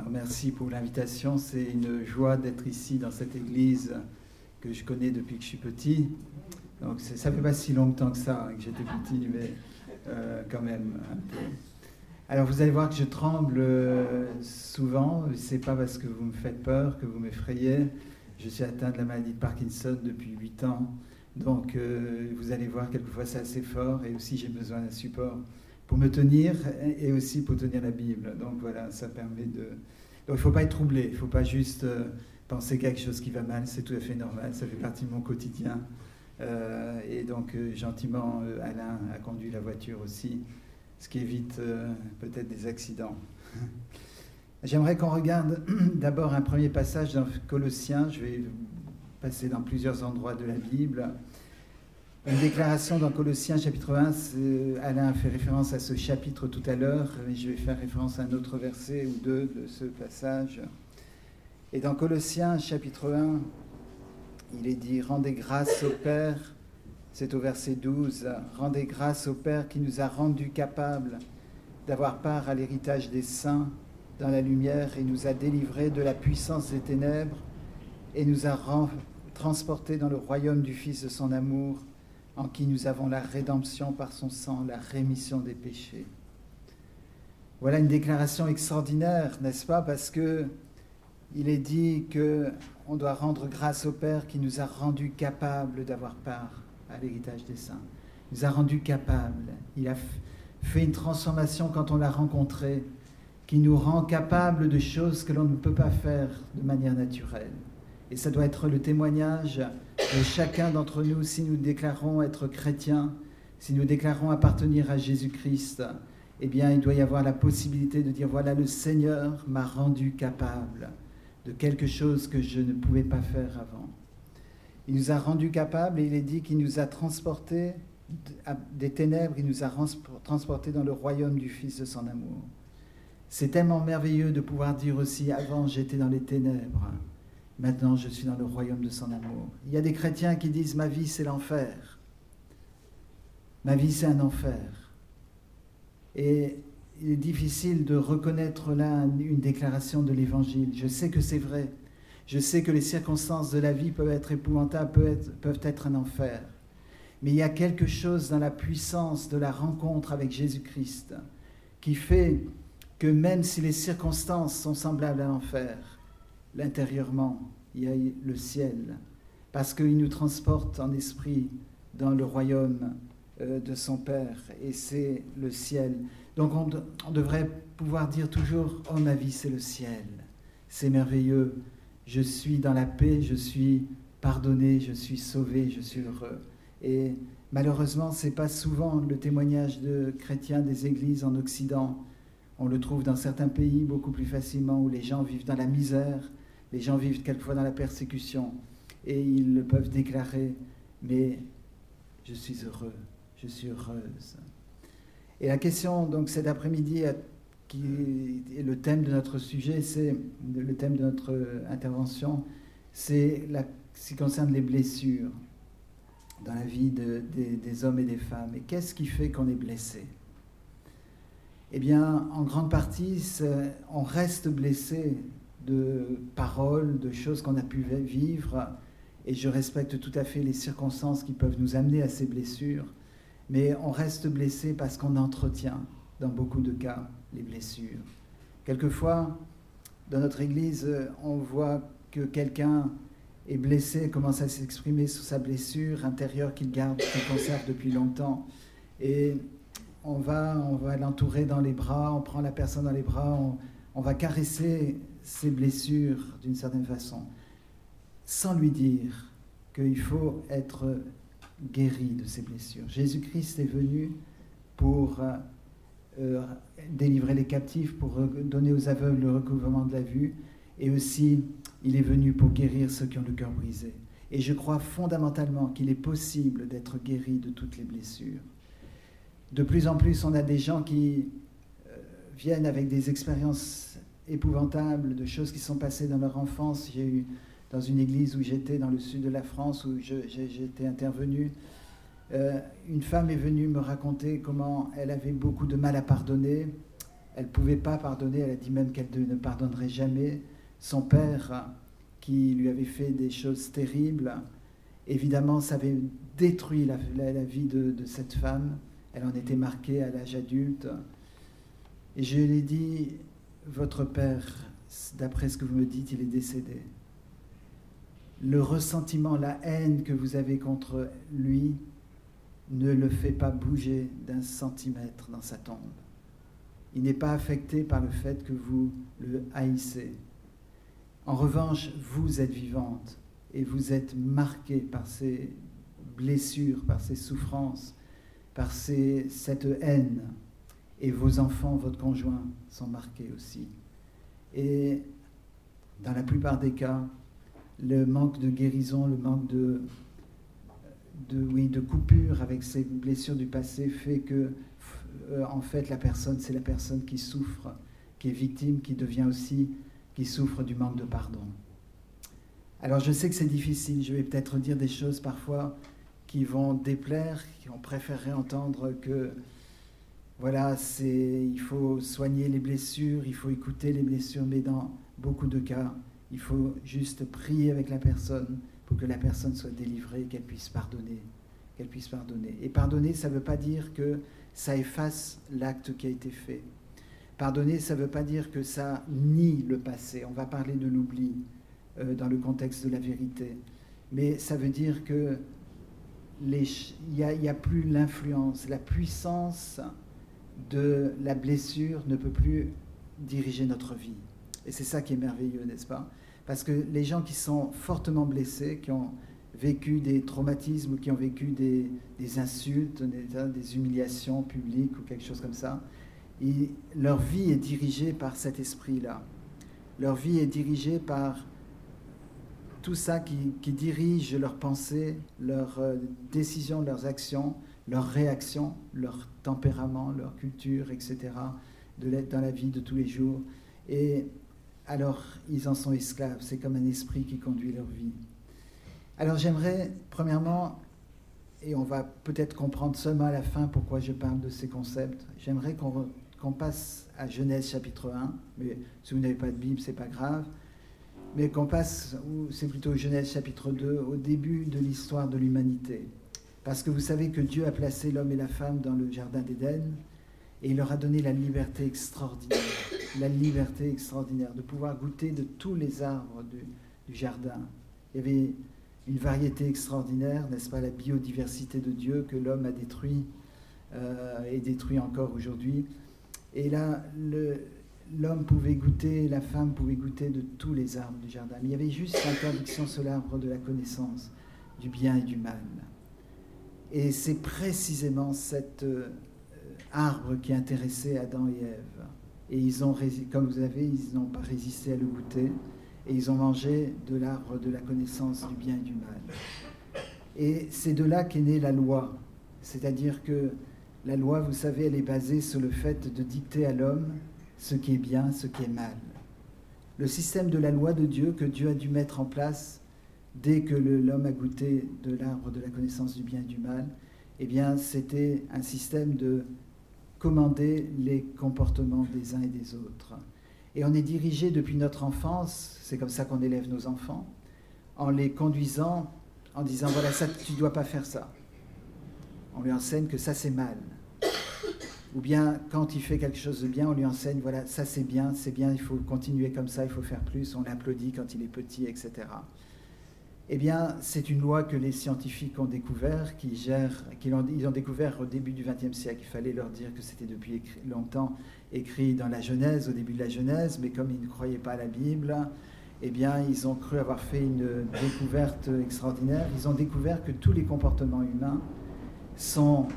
Alors, merci pour l'invitation. C'est une joie d'être ici dans cette église que je connais depuis que je suis petit. Donc ça fait pas si longtemps que ça, que j'étais petit, mais quand même un peu. Alors vous allez voir que je tremble souvent. C'est pas parce que vous me faites peur, que vous m'effrayez. Je suis atteint de la maladie de Parkinson depuis 8 ans. Donc vous allez voir, quelquefois c'est assez fort, et aussi j'ai besoin d'un support pour me tenir et aussi pour tenir la Bible. Donc voilà, ça permet de... Donc il ne faut pas être troublé, il ne faut pas juste penser quelque chose qui va mal, c'est tout à fait normal, ça fait partie de mon quotidien. Et donc gentiment, Alain a conduit la voiture aussi, ce qui évite peut-être des accidents. J'aimerais qu'on regarde d'abord un premier passage dans Colossiens. Je vais passer dans plusieurs endroits de la Bible. Une déclaration dans Colossiens chapitre 1, Alain a fait référence à ce chapitre tout à l'heure, mais je vais faire référence à un autre verset ou deux de ce passage. Et dans Colossiens chapitre 1, il est dit « Rendez grâce au Père », c'est au verset 12, « Rendez grâce au Père qui nous a rendus capables d'avoir part à l'héritage des saints dans la lumière et nous a délivrés de la puissance des ténèbres et nous a transportés dans le royaume du Fils de son amour, en qui nous avons la rédemption par son sang, la rémission des péchés. » Voilà une déclaration extraordinaire, n'est-ce pas? Parce qu'il est dit qu'on doit rendre grâce au Père qui nous a rendus capables d'avoir part à l'héritage des saints. Il nous a rendus capables. Il a fait une transformation quand on l'a rencontré, qui nous rend capables de choses que l'on ne peut pas faire de manière naturelle. Et ça doit être le témoignage de chacun d'entre nous, si nous déclarons être chrétiens, si nous déclarons appartenir à Jésus-Christ, eh bien, il doit y avoir la possibilité de dire, voilà, le Seigneur m'a rendu capable de quelque chose que je ne pouvais pas faire avant. Il nous a rendus capables et il est dit qu'il nous a transportés des ténèbres, il nous a transportés dans le royaume du Fils de son amour. C'est tellement merveilleux de pouvoir dire aussi, avant j'étais dans les ténèbres, maintenant, je suis dans le royaume de son amour. Il y a des chrétiens qui disent « ma vie, c'est l'enfer. Ma vie, c'est un enfer. » Et il est difficile de reconnaître là une déclaration de l'Évangile. Je sais que c'est vrai. Je sais que les circonstances de la vie peuvent être épouvantables, peuvent être un enfer. Mais il y a quelque chose dans la puissance de la rencontre avec Jésus-Christ qui fait que même si les circonstances sont semblables à l'enfer, l'intérieurement, il y a le ciel, parce qu'il nous transporte en esprit dans le royaume de son Père, et c'est le ciel. Donc on devrait pouvoir dire toujours « Oh, ma vie, c'est le ciel, c'est merveilleux, je suis dans la paix, je suis pardonné, je suis sauvé, je suis heureux. » Et malheureusement, ce n'est pas souvent le témoignage de chrétiens des églises en Occident. On le trouve dans certains pays beaucoup plus facilement, où les gens vivent dans la misère, les gens vivent quelquefois dans la persécution, et ils le peuvent déclarer, mais je suis heureux, je suis heureuse. Et la question, donc, cet après-midi, qui est le thème de notre sujet, c'est le thème de notre intervention, c'est ce qui concerne les blessures dans la vie des hommes et des femmes. Et qu'est-ce qui fait qu'on est blessé? Eh bien, en grande partie, on reste blessé de paroles, de choses qu'on a pu vivre, et je respecte tout à fait les circonstances qui peuvent nous amener à ces blessures, mais on reste blessé parce qu'on entretient, dans beaucoup de cas, les blessures. Quelquefois, dans notre Église, on voit que quelqu'un est blessé, commence à s'exprimer sur sa blessure intérieure qu'il garde, qu'il conserve depuis longtemps, et on va l'entourer dans les bras, on prend la personne dans les bras, on va caresser ses blessures d'une certaine façon, sans lui dire qu'il faut être guéri de ses blessures. Jésus-Christ est venu pour délivrer les captifs, pour donner aux aveugles le recouvrement de la vue, et aussi il est venu pour guérir ceux qui ont le cœur brisé. Et je crois fondamentalement qu'il est possible d'être guéri de toutes les blessures. De plus en plus, on a des gens qui viennent avec des expériences épouvantables, de choses qui sont passées dans leur enfance. J'ai eu, dans une église où j'étais, dans le sud de la France, où j'étais intervenu, une femme est venue me raconter comment elle avait beaucoup de mal à pardonner, Elle ne pouvait pas pardonner, elle a dit même qu'elle ne pardonnerait jamais son père qui lui avait fait des choses terribles. Évidemment, ça avait détruit la vie de cette femme. Elle en était marquée à l'âge adulte. Et je lui ai dit, votre père, d'après ce que vous me dites, il est décédé. Le ressentiment, la haine que vous avez contre lui ne le fait pas bouger d'un centimètre dans sa tombe. Il n'est pas affecté par le fait que vous le haïssez. En revanche, vous êtes vivante et vous êtes marquée par ces blessures, par ces souffrances, par cette haine. Et vos enfants, votre conjoint sont marqués aussi. Et dans la plupart des cas, le manque de guérison, le manque de coupure avec ces blessures du passé fait que, en fait, c'est la personne qui souffre, qui est victime, qui souffre du manque de pardon. Alors je sais que c'est difficile, je vais peut-être dire des choses parfois qui vont déplaire, on préférerait entendre que voilà, il faut soigner les blessures, il faut écouter les blessures, mais dans beaucoup de cas, il faut juste prier avec la personne pour que la personne soit délivrée, qu'elle puisse pardonner. Et pardonner, ça ne veut pas dire que ça efface l'acte qui a été fait. Pardonner, ça ne veut pas dire que ça nie le passé. On va parler de l'oubli dans le contexte de la vérité. Mais ça veut dire que y a plus l'influence, la puissance de la blessure ne peut plus diriger notre vie. Et c'est ça qui est merveilleux, n'est-ce pas? Parce que les gens qui sont fortement blessés, qui ont vécu des traumatismes, qui ont vécu des insultes, des humiliations publiques ou quelque chose comme ça, leur vie est dirigée par cet esprit-là. Leur vie est dirigée par tout ça qui dirige leurs pensées, leurs décisions, leurs actions, leurs réactions, leur tempérament, leur culture, etc., dans la vie de tous les jours. Et alors, ils en sont esclaves. C'est comme un esprit qui conduit leur vie. Alors, j'aimerais, premièrement, et on va peut-être comprendre seulement à la fin pourquoi je parle de ces concepts, j'aimerais qu'on passe à Genèse chapitre 1, mais si vous n'avez pas de Bible, c'est pas grave, mais qu'on passe, c'est plutôt Genèse chapitre 2, au début de l'histoire de l'humanité. Parce que vous savez que Dieu a placé l'homme et la femme dans le jardin d'Éden, et il leur a donné la liberté extraordinaire de pouvoir goûter de tous les arbres du jardin. Il y avait une variété extraordinaire, n'est-ce pas, la biodiversité de Dieu que l'homme a détruit et détruit encore aujourd'hui. Et là, l'homme pouvait goûter, la femme pouvait goûter de tous les arbres du jardin. Mais il y avait juste l'interdiction sur l'arbre de la connaissance du bien et du mal. Et c'est précisément cet arbre qui intéressait Adam et Ève. Et comme vous savez, ils n'ont pas résisté à le goûter. Et ils ont mangé de l'arbre de la connaissance du bien et du mal. Et c'est de là qu'est née la loi. C'est-à-dire que la loi, vous savez, elle est basée sur le fait de dicter à l'homme ce qui est bien, ce qui est mal. Le système de la loi de Dieu que Dieu a dû mettre en place dès que l'homme a goûté de l'arbre de la connaissance du bien et du mal, eh bien, c'était un système de commander les comportements des uns et des autres. Et on est dirigé depuis notre enfance, c'est comme ça qu'on élève nos enfants, en les conduisant, en disant, voilà, ça, tu ne dois pas faire ça. On lui enseigne que ça, c'est mal. Ou bien, quand il fait quelque chose de bien, on lui enseigne, voilà, ça, c'est bien, il faut continuer comme ça, il faut faire plus, on l'applaudit quand il est petit, etc. Eh bien, c'est une loi que les scientifiques ont découvert, ils ont découvert au début du XXe siècle. Il fallait leur dire que c'était depuis longtemps écrit dans la Genèse, au début de la Genèse, mais comme ils ne croyaient pas à la Bible, eh bien, ils ont cru avoir fait une découverte extraordinaire. Ils ont découvert que tous les comportements humains sont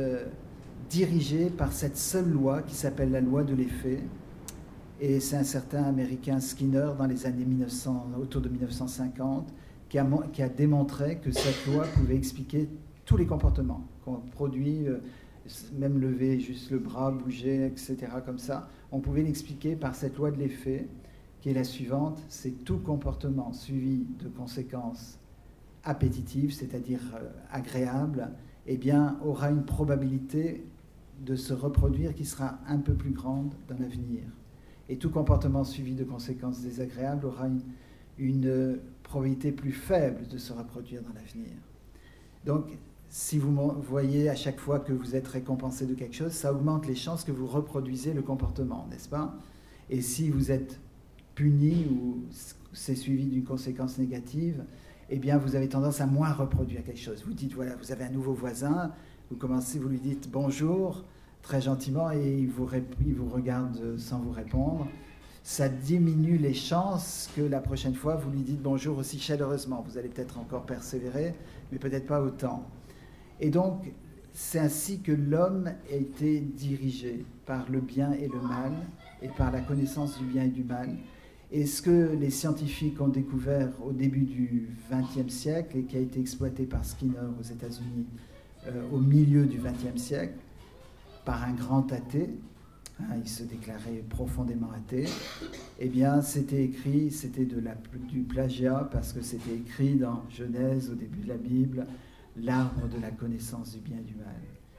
dirigés par cette seule loi qui s'appelle la loi de l'effet. Et c'est un certain Américain Skinner, dans les années 1900, autour de 1950, qui a démontré que cette loi pouvait expliquer tous les comportements qu'on produit, même lever juste le bras, bouger, etc., comme ça. On pouvait l'expliquer par cette loi de l'effet, qui est la suivante, c'est tout comportement suivi de conséquences appétitives, c'est-à-dire agréables, eh bien, aura une probabilité de se reproduire qui sera un peu plus grande dans l'avenir. Et tout comportement suivi de conséquences désagréables aura une probabilité plus faible de se reproduire dans l'avenir. Donc, si vous voyez à chaque fois que vous êtes récompensé de quelque chose, ça augmente les chances que vous reproduisez le comportement, n'est-ce pas? Et si vous êtes puni ou c'est suivi d'une conséquence négative, eh bien, vous avez tendance à moins reproduire quelque chose. Vous dites, voilà, vous avez un nouveau voisin, vous lui dites bonjour, très gentiment, et il vous regarde sans vous répondre. Ça diminue les chances que la prochaine fois, vous lui dites bonjour aussi chaleureusement. Vous allez peut-être encore persévérer, mais peut-être pas autant. Et donc, c'est ainsi que l'homme a été dirigé par le bien et le mal, et par la connaissance du bien et du mal. Et ce que les scientifiques ont découvert au début du XXe siècle, et qui a été exploité par Skinner aux États-Unis au milieu du XXe siècle, par un grand athée, il se déclarait profondément athée, eh bien, c'était écrit, c'était du plagiat, parce que c'était écrit dans Genèse, au début de la Bible, l'arbre de la connaissance du bien et du mal.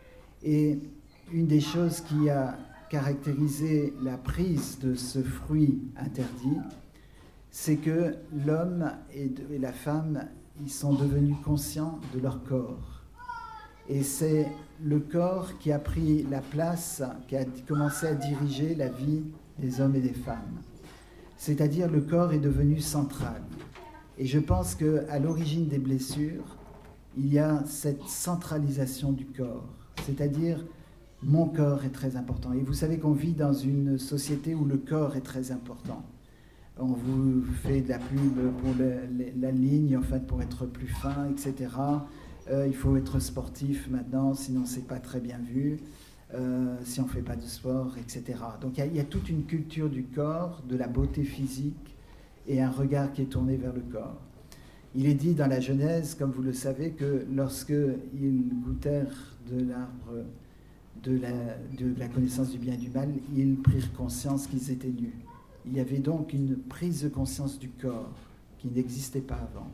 Et une des choses qui a caractérisé la prise de ce fruit interdit, c'est que l'homme et la femme, ils sont devenus conscients de leur corps. Et c'est le corps qui a pris la place, qui a commencé à diriger la vie des hommes et des femmes. C'est-à-dire le corps est devenu central. Et je pense qu'à l'origine des blessures, il y a cette centralisation du corps. C'est-à-dire, mon corps est très important. Et vous savez qu'on vit dans une société où le corps est très important. On vous fait de la pub pour la ligne, en fait, pour être plus fin, etc. Il faut être sportif maintenant, sinon c'est pas très bien vu, si on ne fait pas de sport, etc. Donc il y a toute une culture du corps, de la beauté physique, et un regard qui est tourné vers le corps. Il est dit dans la Genèse, comme vous le savez, que lorsqu'ils goûtèrent de l'arbre de la connaissance du bien et du mal, ils prirent conscience qu'ils étaient nus. Il y avait donc une prise de conscience du corps qui n'existait pas avant.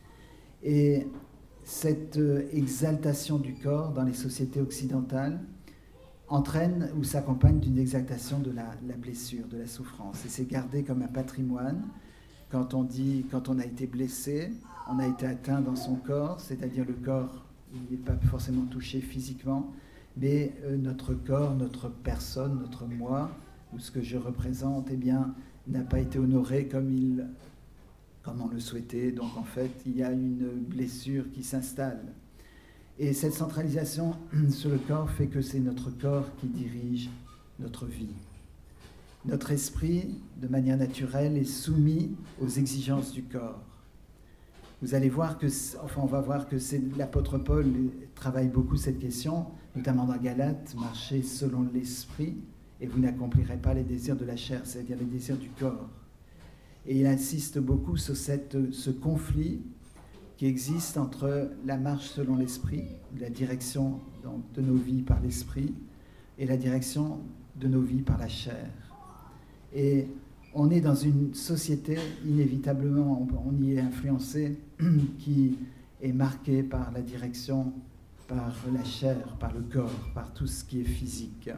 Et cette exaltation du corps dans les sociétés occidentales entraîne ou s'accompagne d'une exaltation de la blessure, de la souffrance. Et c'est gardé comme un patrimoine. Quand on a été blessé, on a été atteint dans son corps, c'est-à-dire le corps, il n'est pas forcément touché physiquement, mais notre corps, notre personne, notre moi, ou ce que je représente, eh bien, n'a pas été honoré comme on le souhaitait. Donc en fait, il y a une blessure qui s'installe. Et cette centralisation sur le corps fait que c'est notre corps qui dirige notre vie. Notre esprit, de manière naturelle, est soumis aux exigences du corps. Vous allez voir on va voir que l'apôtre Paul travaille beaucoup cette question, notamment dans Galates, marchez selon l'esprit, et vous n'accomplirez pas les désirs de la chair, c'est-à-dire les désirs du corps. Et il insiste beaucoup sur ce conflit qui existe entre la marche selon l'esprit, la direction donc, de nos vies par l'esprit, et la direction de nos vies par la chair. Et on est dans une société, inévitablement, on y est influencé, qui est marquée par la direction, par la chair, par le corps, par tout ce qui est physique.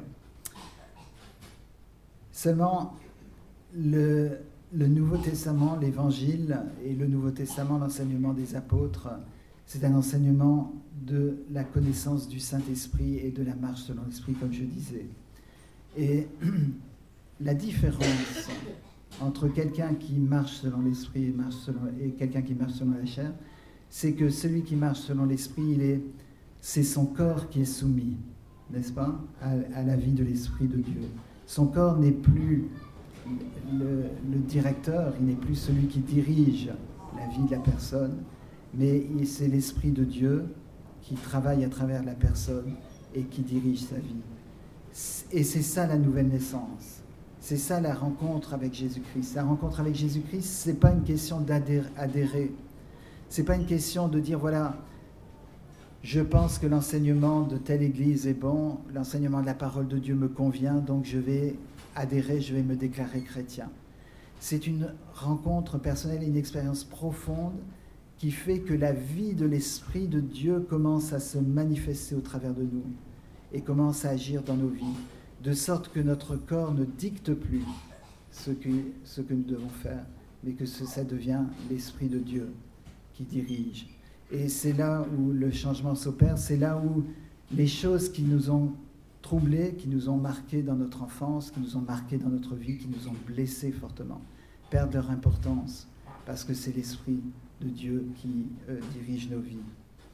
Seulement, le Nouveau Testament, l'Évangile et le Nouveau Testament, l'enseignement des apôtres, c'est un enseignement de la connaissance du Saint-Esprit et de la marche selon l'Esprit, comme je disais. Et la différence entre quelqu'un qui marche selon l'Esprit et quelqu'un qui marche selon la chair, c'est que celui qui marche selon l'Esprit, c'est son corps qui est soumis, n'est-ce pas, à la vie de l'Esprit de Dieu. Son corps n'est plus le directeur, il n'est plus celui qui dirige la vie de la personne, mais c'est l'Esprit de Dieu qui travaille à travers la personne et qui dirige sa vie. Et c'est ça la nouvelle naissance. C'est ça la rencontre avec Jésus-Christ. La rencontre avec Jésus-Christ, ce n'est pas une question d'adhérer. Ce n'est pas une question de dire, voilà, je pense que l'enseignement de telle église est bon, l'enseignement de la parole de Dieu me convient, donc je vais adhérer, je vais me déclarer chrétien. C'est une rencontre personnelle, une expérience profonde qui fait que la vie de l'Esprit de Dieu commence à se manifester au travers de nous. et commence à agir dans nos vies, de sorte que notre corps ne dicte plus ce que nous devons faire, mais que ça devient l'Esprit de Dieu qui dirige. Et c'est là où le changement s'opère, c'est là où les choses qui nous ont troublés, qui nous ont marqués dans notre enfance, qui nous ont marqués dans notre vie, qui nous ont blessés fortement, perdent leur importance, parce que c'est l'Esprit de Dieu qui dirige nos vies.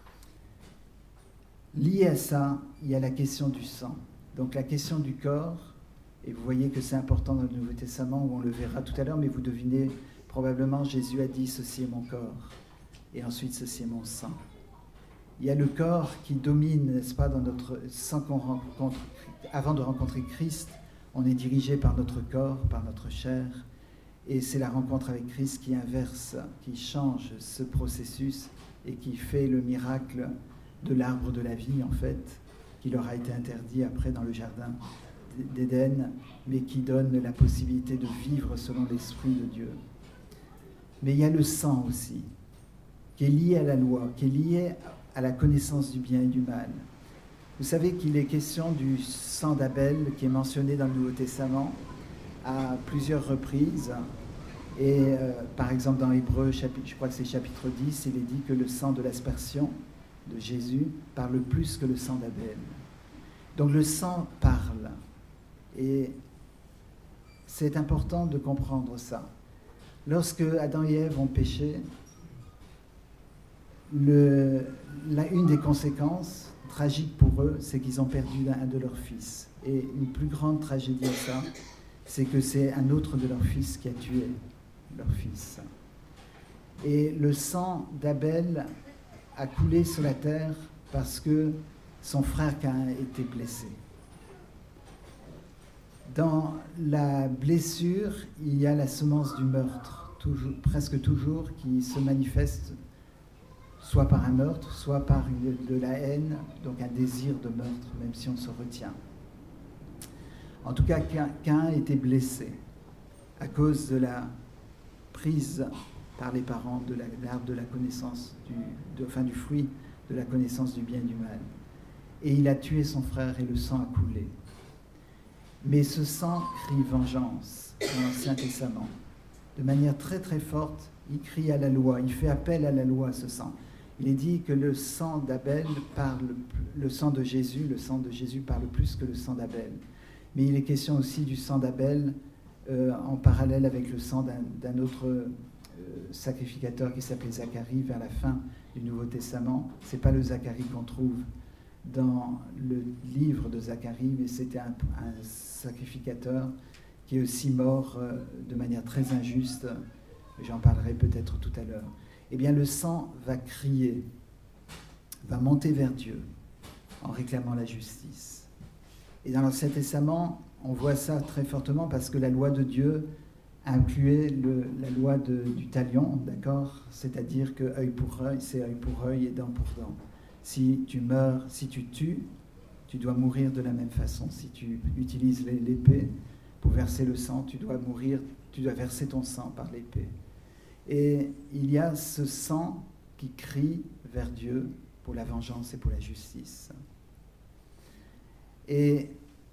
Lié à ça, il y a la question du sang. Donc la question du corps, et vous voyez que c'est important dans le Nouveau Testament, où on le verra tout à l'heure, mais vous devinez, probablement Jésus a dit « ceci est mon corps » et ensuite « ceci est mon sang ». Il y a le corps qui domine, n'est-ce pas, dans notre sang qu'on rencontre. Avant de rencontrer Christ, on est dirigé par notre corps, par notre chair, et c'est la rencontre avec Christ qui inverse, qui change ce processus et qui fait le miracle de l'arbre de la vie, en fait, qui leur a été interdit après dans le jardin d'Éden, mais qui donne la possibilité de vivre selon l'Esprit de Dieu. Mais il y a le sang aussi, qui est lié à la loi, qui est lié à la connaissance du bien et du mal. Vous savez qu'il est question du sang d'Abel qui est mentionné dans le Nouveau Testament à plusieurs reprises. Et par exemple dans Hébreux, je crois que c'est chapitre 10, il est dit que le sang de l'aspersion de Jésus parle plus que le sang d'Abel. Donc le sang parle. Et c'est important de comprendre ça. Lorsque Adam et Ève ont péché, une des conséquences tragiques pour eux, c'est qu'ils ont perdu un de leurs fils. Et une plus grande tragédie à ça, c'est que c'est un autre de leurs fils qui a tué leur fils. Et le sang d'Abel a coulé sur la terre parce que son frère Caïn était blessé. Dans la blessure, il y a la semence du meurtre, presque toujours, qui se manifeste soit par un meurtre, soit par de la haine, donc un désir de meurtre, même si on se retient. En tout cas, Caïn était blessé à cause de la prise par les parents de l'arbre de la connaissance, du fruit de la connaissance du bien et du mal. Et il a tué son frère et le sang a coulé. Mais ce sang crie vengeance dans l'Ancien Testament. De manière très très forte, il crie à la loi, il fait appel à la loi, ce sang. Il est dit que le sang d'Abel parle, le sang de Jésus parle plus que le sang d'Abel. Mais il est question aussi du sang d'Abel en parallèle avec le sang d'un autre sacrificateur qui s'appelait Zacharie vers la fin du Nouveau Testament. Ce n'est pas le Zacharie qu'on trouve dans le livre de Zacharie, mais c'était un sacrificateur qui est aussi mort de manière très injuste. J'en parlerai peut-être tout à l'heure. Eh bien, le sang va crier, va monter vers Dieu en réclamant la justice. Et dans l'Ancien Testament, on voit ça très fortement parce que la loi de Dieu incluait la loi du talion, d'accord ? C'est-à-dire que œil pour œil, c'est œil pour œil et dent pour dent. Si tu meurs, si tu tues, tu dois mourir de la même façon. Si tu utilises l'épée pour verser le sang, tu dois mourir, tu dois verser ton sang par l'épée. Et il y a ce sang qui crie vers Dieu pour la vengeance et pour la justice. Et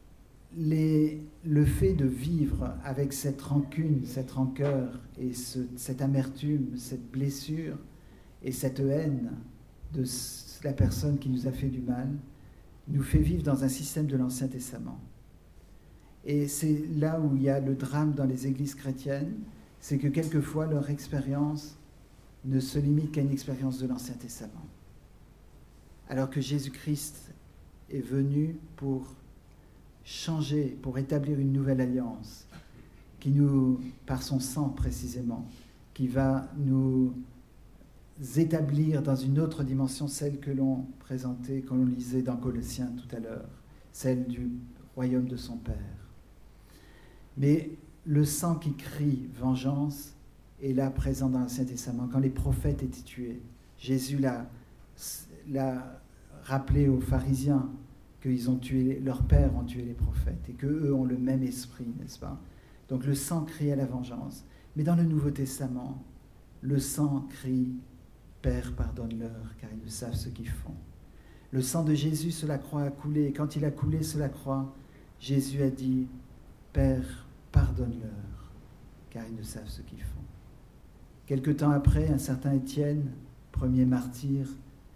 le fait de vivre avec cette rancune, cette rancœur et cette amertume, cette blessure et cette haine de la personne qui nous a fait du mal, nous fait vivre dans un système de l'Ancien Testament. Et c'est là où il y a le drame dans les églises chrétiennes, c'est que quelquefois leur expérience ne se limite qu'à une expérience de l'Ancien Testament. Alors que Jésus-Christ est venu pour changer, pour établir une nouvelle alliance, qui nous, par son sang précisément, qui va nous établir dans une autre dimension, celle que l'on présentait, que l'on lisait dans Colossiens tout à l'heure, celle du royaume de son Père. Mais le sang qui crie vengeance est là présent dans l'Ancien Testament. Quand les prophètes étaient tués, Jésus l'a rappelé aux pharisiens qu'ils ont tué, leurs pères ont tué les prophètes et qu'eux ont le même esprit, n'est-ce pas ? Donc le sang crie à la vengeance. Mais dans le Nouveau Testament, le sang crie « Père, pardonne-leur, car ils ne savent ce qu'ils font ». Le sang de Jésus sur la croix a coulé. Et quand il a coulé sur la croix, Jésus a dit, « Père, pardonne-leur, car ils ne savent ce qu'ils font. » Quelque temps après, un certain Étienne, premier martyr,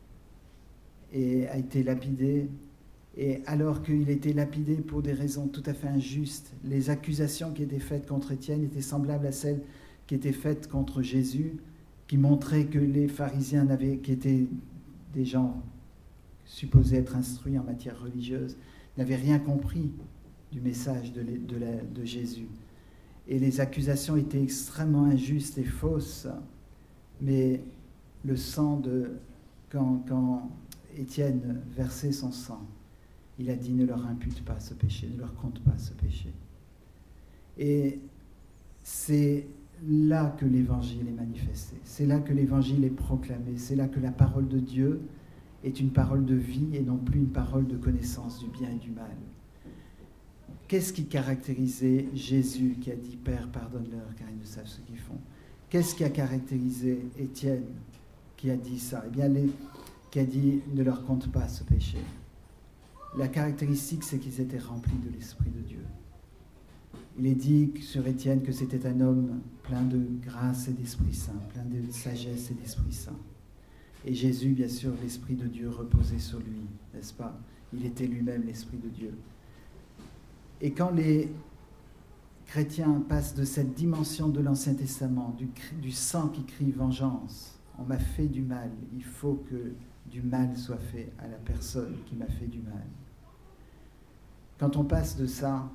a été lapidé. Et alors qu'il était lapidé pour des raisons tout à fait injustes, les accusations qui étaient faites contre Étienne étaient semblables à celles qui étaient faites contre Jésus, qui montraient que les pharisiens, qui étaient des gens supposés être instruits en matière religieuse, n'avaient rien compris du message de Jésus. Et les accusations étaient extrêmement injustes et fausses, mais le sang quand Étienne versait son sang, il a dit, ne leur impute pas ce péché, ne leur compte pas ce péché. Et c'est là que l'Évangile est manifesté, c'est là que l'Évangile est proclamé, c'est là que la parole de Dieu est une parole de vie et non plus une parole de connaissance du bien et du mal. Qu'est-ce qui caractérisait Jésus qui a dit « Père, pardonne-leur car ils ne savent ce qu'ils font » Qu'est-ce qui a caractérisé Étienne qui a dit ça ? Eh bien, qui a dit « Ne leur compte pas ce péché ». La caractéristique, c'est qu'ils étaient remplis de l'Esprit de Dieu. Il est dit sur Étienne que c'était un homme plein de grâce et d'Esprit Saint, plein de sagesse et d'Esprit Saint. Et Jésus, bien sûr, l'Esprit de Dieu reposait sur lui, n'est-ce pas ? Il était lui-même l'Esprit de Dieu. Et quand les chrétiens passent de cette dimension de l'Ancien Testament, du sang qui crie vengeance, on m'a fait du mal, il faut que du mal soit fait à la personne qui m'a fait du mal. Quand on passe de ça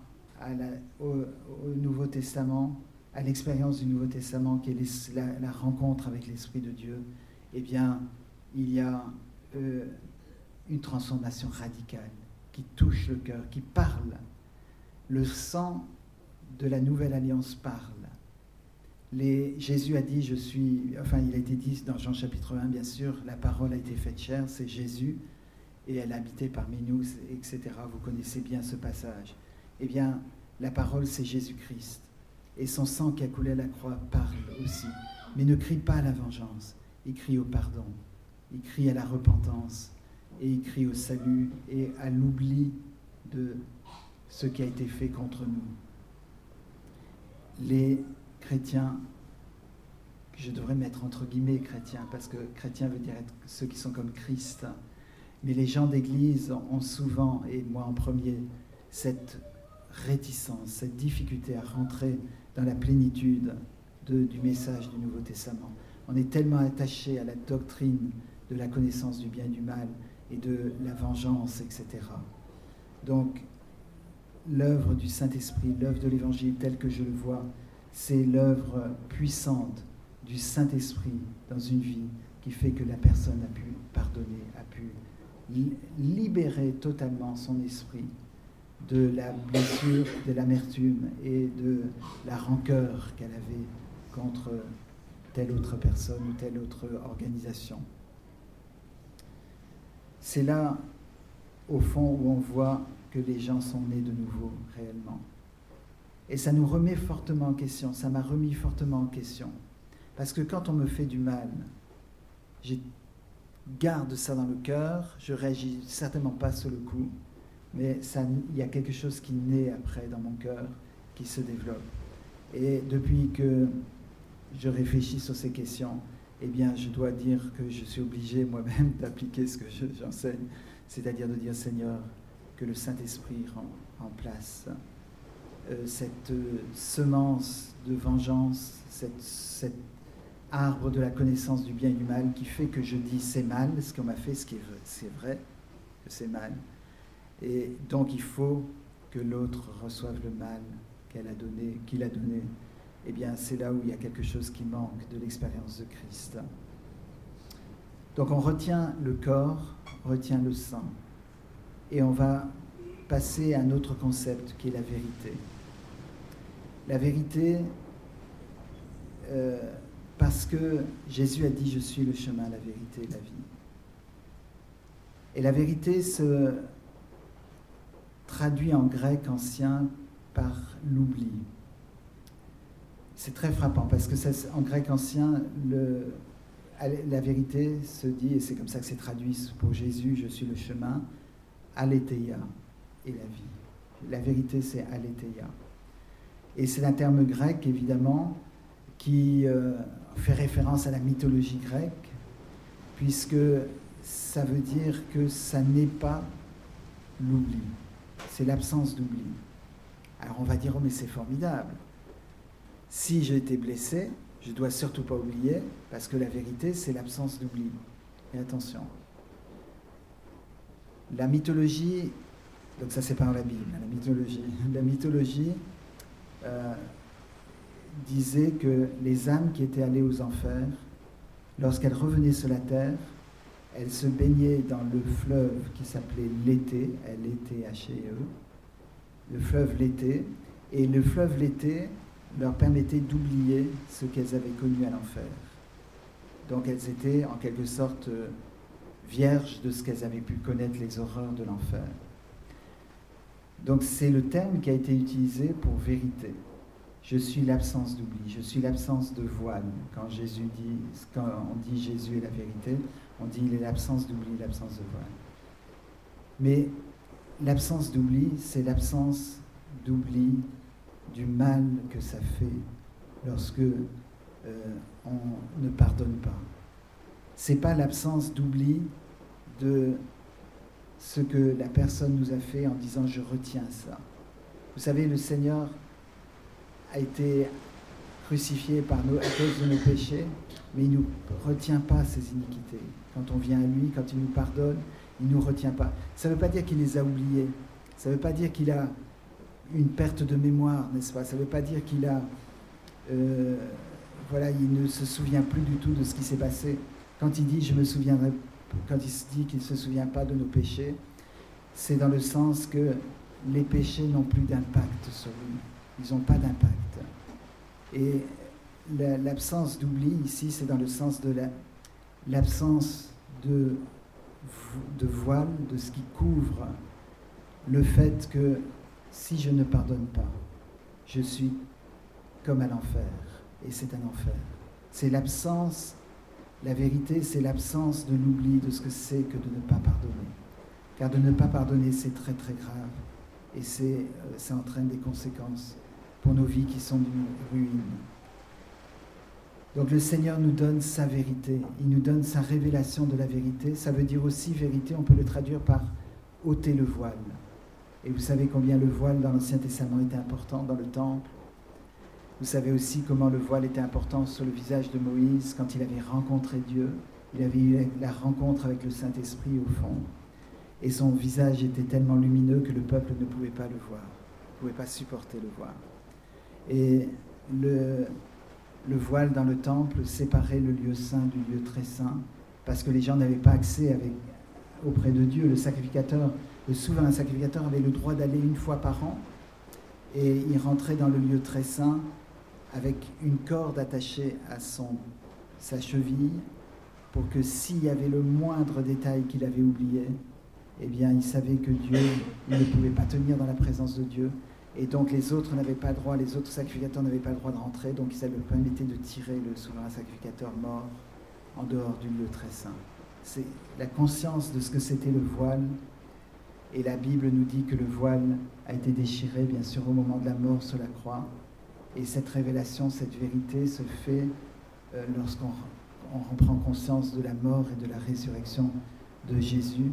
au Nouveau Testament, à l'expérience du Nouveau Testament, qui est la rencontre avec l'Esprit de Dieu, eh bien, il y a une transformation radicale qui touche le cœur, qui parle. Le sang de la Nouvelle Alliance parle. Jésus a dit, il a été dit dans Jean chapitre 1, bien sûr, la parole a été faite chair, c'est Jésus, et elle a habité parmi nous, etc. Vous connaissez bien ce passage. Eh bien, la parole, c'est Jésus-Christ. Et son sang qui a coulé à la croix parle aussi. Mais ne crie pas à la vengeance, il crie au pardon, il crie à la repentance, et il crie au salut et à l'oubli de ce qui a été fait contre nous. Les chrétiens, je devrais mettre entre guillemets chrétiens, parce que chrétien veut dire être ceux qui sont comme Christ, mais les gens d'église ont souvent, et moi en premier, cette réticence, cette difficulté à rentrer dans la plénitude du message du Nouveau Testament. On est tellement attaché à la doctrine de la connaissance du bien et du mal et de la vengeance, etc. Donc, l'œuvre du Saint-Esprit, l'œuvre de l'Évangile tel que je le vois, c'est l'œuvre puissante du Saint-Esprit dans une vie qui fait que la personne a pu pardonner, a pu libérer totalement son esprit de la blessure, de l'amertume et de la rancœur qu'elle avait contre telle autre personne ou telle autre organisation. C'est là, au fond, où on voit que les gens sont nés de nouveau, réellement. Et ça nous remet fortement en question, ça m'a remis fortement en question. Parce que quand on me fait du mal, je garde ça dans le cœur, je réagis certainement pas sur le coup, mais il y a quelque chose qui naît après dans mon cœur, qui se développe. Et depuis que je réfléchis sur ces questions, eh bien, je dois dire que je suis obligé moi-même d'appliquer ce que j'enseigne, c'est-à-dire de dire, Seigneur, que le Saint-Esprit rend en place cette semence de vengeance, cet arbre de la connaissance du bien et du mal qui fait que je dis c'est mal, ce qu'on m'a fait, c'est vrai que c'est mal. Et donc il faut que l'autre reçoive le mal qu'il a donné. Eh bien, c'est là où il y a quelque chose qui manque de l'expérience de Christ. Donc on retient le corps, on retient le sang, et on va passer à un autre concept qui est la vérité. La vérité, parce que Jésus a dit « Je suis le chemin, la vérité et la vie ». Et la vérité se traduit en grec ancien par l'oubli. C'est très frappant parce que en grec ancien, la vérité se dit, et c'est comme ça que c'est traduit pour Jésus, je suis le chemin, aletheia et la vie. La vérité, c'est aletheia. Et c'est un terme grec, évidemment, qui fait référence à la mythologie grecque, puisque ça veut dire que ça n'est pas l'oubli, c'est l'absence d'oubli. Alors on va dire, oh mais c'est formidable. Si j'ai été blessé, je ne dois surtout pas oublier, parce que la vérité, c'est l'absence d'oubli. Et attention. La mythologie, donc ça c'est par la Bible, la mythologie disait que les âmes qui étaient allées aux enfers, lorsqu'elles revenaient sur la terre, elles se baignaient dans le fleuve qui s'appelait Léthé, L-E-T-H-E, le fleuve Léthé, et le fleuve Léthé leur permettait d'oublier ce qu'elles avaient connu à l'enfer. Donc elles étaient en quelque sorte vierges de ce qu'elles avaient pu connaître, les horreurs de l'enfer. Donc c'est le terme qui a été utilisé pour vérité. Je suis l'absence d'oubli, je suis l'absence de voile. Quand on dit Jésus est la vérité, on dit il est l'absence d'oubli, l'absence de voile. Mais l'absence d'oubli, c'est l'absence d'oubli du mal que ça fait lorsque on ne pardonne pas. C'est pas l'absence d'oubli de ce que la personne nous a fait en disant je retiens ça. Vous savez, le Seigneur a été crucifié à cause de nos péchés, mais il ne nous retient pas ces iniquités. Quand on vient à lui, quand il nous pardonne, il ne nous retient pas. Ça ne veut pas dire qu'il les a oubliés. Ça ne veut pas dire qu'il a une perte de mémoire, n'est-ce pas? Ça ne veut pas dire qu'il a... il ne se souvient plus du tout de ce qui s'est passé. Quand il dit « je me souviendrai », quand il se dit qu'il ne se souvient pas de nos péchés, c'est dans le sens que les péchés n'ont plus d'impact sur lui. Ils n'ont pas d'impact. Et l'absence d'oubli, ici, c'est dans le sens de l'absence de voile, de ce qui couvre le fait que si je ne pardonne pas, je suis comme à l'enfer. Et c'est un enfer. C'est l'absence, la vérité, c'est l'absence de l'oubli de ce que c'est que de ne pas pardonner. Car de ne pas pardonner, c'est très très grave. Et ça entraîne des conséquences pour nos vies qui sont d'une ruine. Donc le Seigneur nous donne sa vérité, il nous donne sa révélation de la vérité. Ça veut dire aussi vérité, on peut le traduire par ôter le voile. Et vous savez combien le voile dans l'Ancien Testament était important dans le temple. Vous savez aussi comment le voile était important sur le visage de Moïse quand il avait rencontré Dieu. Il avait eu la rencontre avec le Saint-Esprit au fond. Et son visage était tellement lumineux que le peuple ne pouvait pas le voir, ne pouvait pas supporter le voir. Et le voile dans le temple séparait le lieu saint du lieu très saint, parce que les gens n'avaient pas accès auprès de Dieu. Le souverain sacrificateur avait le droit d'aller une fois par an, et il rentrait dans le lieu très saint avec une corde attachée à sa cheville, pour que s'il y avait le moindre détail qu'il avait oublié, eh bien il savait que Dieu, il ne pouvait pas tenir dans la présence de Dieu. Et donc les autres n'avaient pas le droit, les autres sacrificateurs n'avaient pas le droit de rentrer, donc ça leur permettait de tirer le souverain sacrificateur mort en dehors du lieu très saint. C'est la conscience de ce que c'était le voile, et la Bible nous dit que le voile a été déchiré, bien sûr, au moment de la mort sur la croix, et cette révélation, cette vérité se fait lorsqu'on prend conscience de la mort et de la résurrection de Jésus.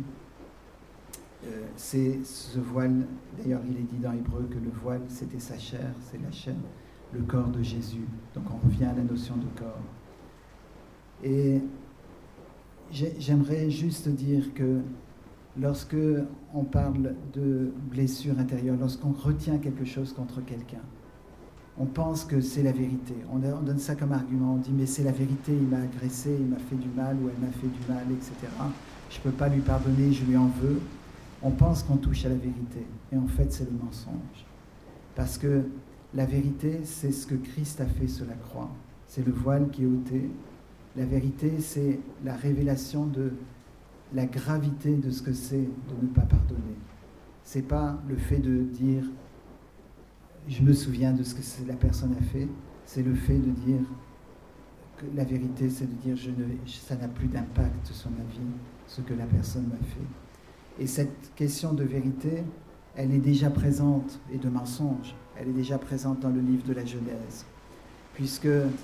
C'est ce voile, d'ailleurs il est dit dans Hébreu que le voile c'était sa chair, c'est la chair, le corps de Jésus. Donc on revient à la notion de corps. Et j'aimerais juste dire que lorsque on parle de blessure intérieure, lorsqu'on retient quelque chose contre quelqu'un, on pense que c'est la vérité. On donne ça comme argument, on dit mais c'est la vérité, il m'a agressé, il m'a fait du mal ou elle m'a fait du mal, etc. Je ne peux pas lui pardonner, je lui en veux. On pense qu'on touche à la vérité, et en fait c'est le mensonge. Parce que la vérité, c'est ce que Christ a fait sur la croix. C'est le voile qui est ôté. La vérité, c'est la révélation de la gravité de ce que c'est de ne pas pardonner. C'est pas le fait de dire « je me souviens de ce que la personne a fait », c'est le fait de dire, la vérité, c'est de dire ça n'a plus d'impact sur ma vie, ce que la personne m'a fait. Et cette question de vérité, elle est déjà présente, et de mensonge, elle est déjà présente dans le livre de la Genèse. Puisque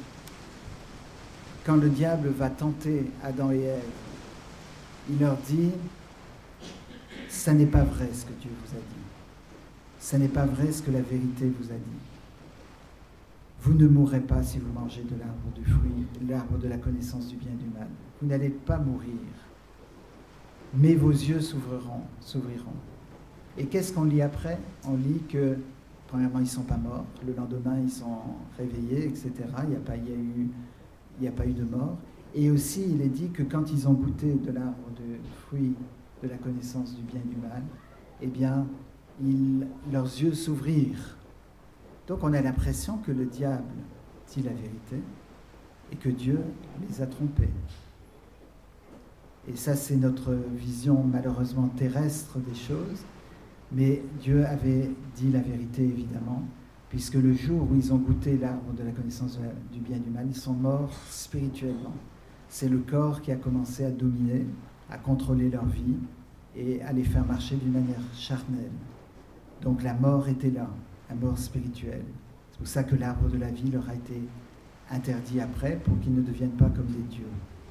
quand le diable va tenter Adam et Ève, il leur dit, ça n'est pas vrai ce que Dieu vous a dit. Ça n'est pas vrai ce que la vérité vous a dit. Vous ne mourrez pas si vous mangez de l'arbre du fruit, l'arbre de la connaissance du bien et du mal. Vous n'allez pas mourir, mais vos yeux s'ouvriront. Et qu'est-ce qu'on lit après? On lit que, premièrement, ils ne sont pas morts, le lendemain, ils sont réveillés, etc. Il n'y a pas eu de mort. Et aussi, il est dit que quand ils ont goûté de l'arbre du fruit de la connaissance du bien et du mal, eh bien, leurs yeux s'ouvrirent. Donc on a l'impression que le diable dit la vérité et que Dieu les a trompés. Et ça, c'est notre vision malheureusement terrestre des choses. Mais Dieu avait dit la vérité, évidemment, puisque le jour où ils ont goûté l'arbre de la connaissance du bien et du mal, ils sont morts spirituellement. C'est le corps qui a commencé à dominer, à contrôler leur vie et à les faire marcher d'une manière charnelle. Donc la mort était là, la mort spirituelle. C'est pour ça que l'arbre de la vie leur a été interdit après, pour qu'ils ne deviennent pas comme des dieux.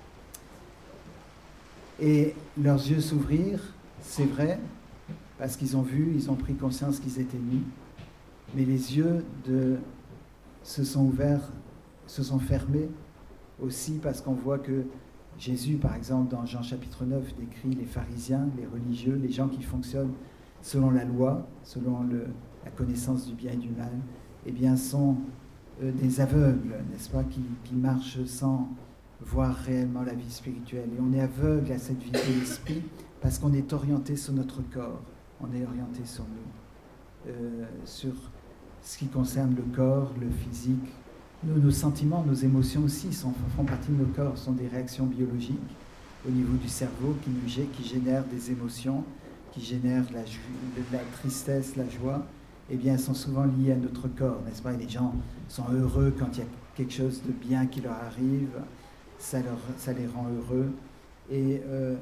Et leurs yeux s'ouvrirent, c'est vrai, parce qu'ils ont vu, ils ont pris conscience qu'ils étaient nus, mais les yeux se sont ouverts, se sont fermés aussi parce qu'on voit que Jésus, par exemple, dans Jean chapitre 9, décrit les pharisiens, les religieux, les gens qui fonctionnent selon la loi, selon la connaissance du bien et du mal, eh bien, sont des aveugles, n'est-ce pas, qui marchent sans voir réellement la vie spirituelle. Et on est aveugle à cette vie de l'esprit parce qu'on est orienté sur notre corps, on est orienté sur nous, sur ce qui concerne le corps, le physique. Nos sentiments, nos émotions aussi font partie de nos corps, sont des réactions biologiques au niveau du cerveau qui génèrent des émotions, qui génèrent la tristesse, la joie. Eh bien, elles sont souvent liées à notre corps, n'est-ce pas? Et les gens sont heureux quand il y a quelque chose de bien qui leur arrive, ça les rend heureux. Et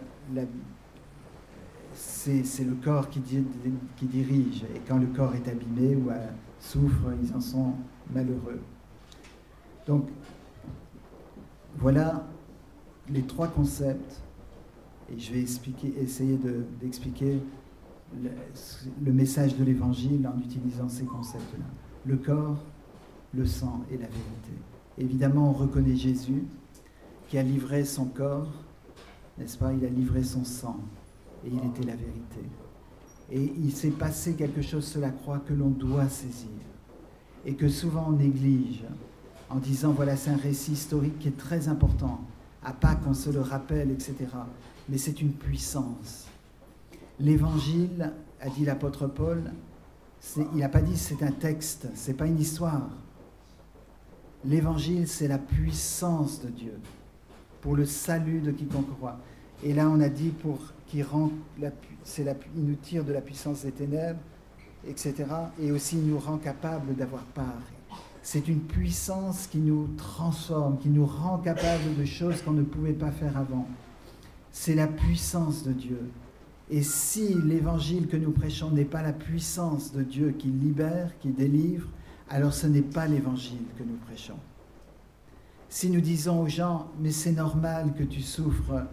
c'est le corps qui dirige. Et quand le corps est abîmé ou souffre, ils en sont malheureux. Donc, voilà les trois concepts. Et je vais essayer d'expliquer le message de l'Évangile en utilisant ces concepts-là. Le corps, le sang et la vérité. Évidemment, on reconnaît Jésus qui a livré son corps, n'est-ce pas? Il a livré son sang et il était la vérité. Et il s'est passé quelque chose sur la croix que l'on doit saisir et que souvent on néglige en disant voilà, c'est un récit historique qui est très important. À Pâques, on se le rappelle, etc. Mais c'est une puissance. L'Évangile, a dit l'apôtre Paul, il n'a pas dit c'est un texte, c'est pas une histoire. L'Évangile, c'est la puissance de Dieu pour le salut de quiconque croit. Et là, on a dit il nous tire de la puissance des ténèbres, etc. Et aussi, il nous rend capables d'avoir part. C'est une puissance qui nous transforme, qui nous rend capables de choses qu'on ne pouvait pas faire avant. C'est la puissance de Dieu. Et si l'évangile que nous prêchons n'est pas la puissance de Dieu qui libère, qui délivre, alors ce n'est pas l'évangile que nous prêchons. Si nous disons aux gens, mais c'est normal que tu souffres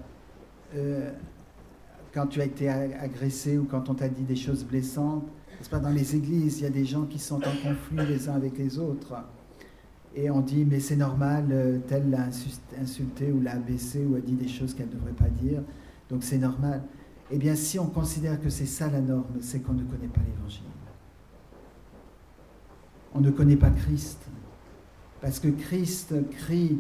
quand tu as été agressé ou quand on t'a dit des choses blessantes, n'est-ce pas, dans les églises, il y a des gens qui sont en conflit les uns avec les autres. Et on dit, mais c'est normal, telle l'a insulté ou l'a abaissé ou a dit des choses qu'elle ne devrait pas dire, donc c'est normal. Eh bien, si on considère que c'est ça la norme, c'est qu'on ne connaît pas l'Évangile. On ne connaît pas Christ. Parce que Christ crie,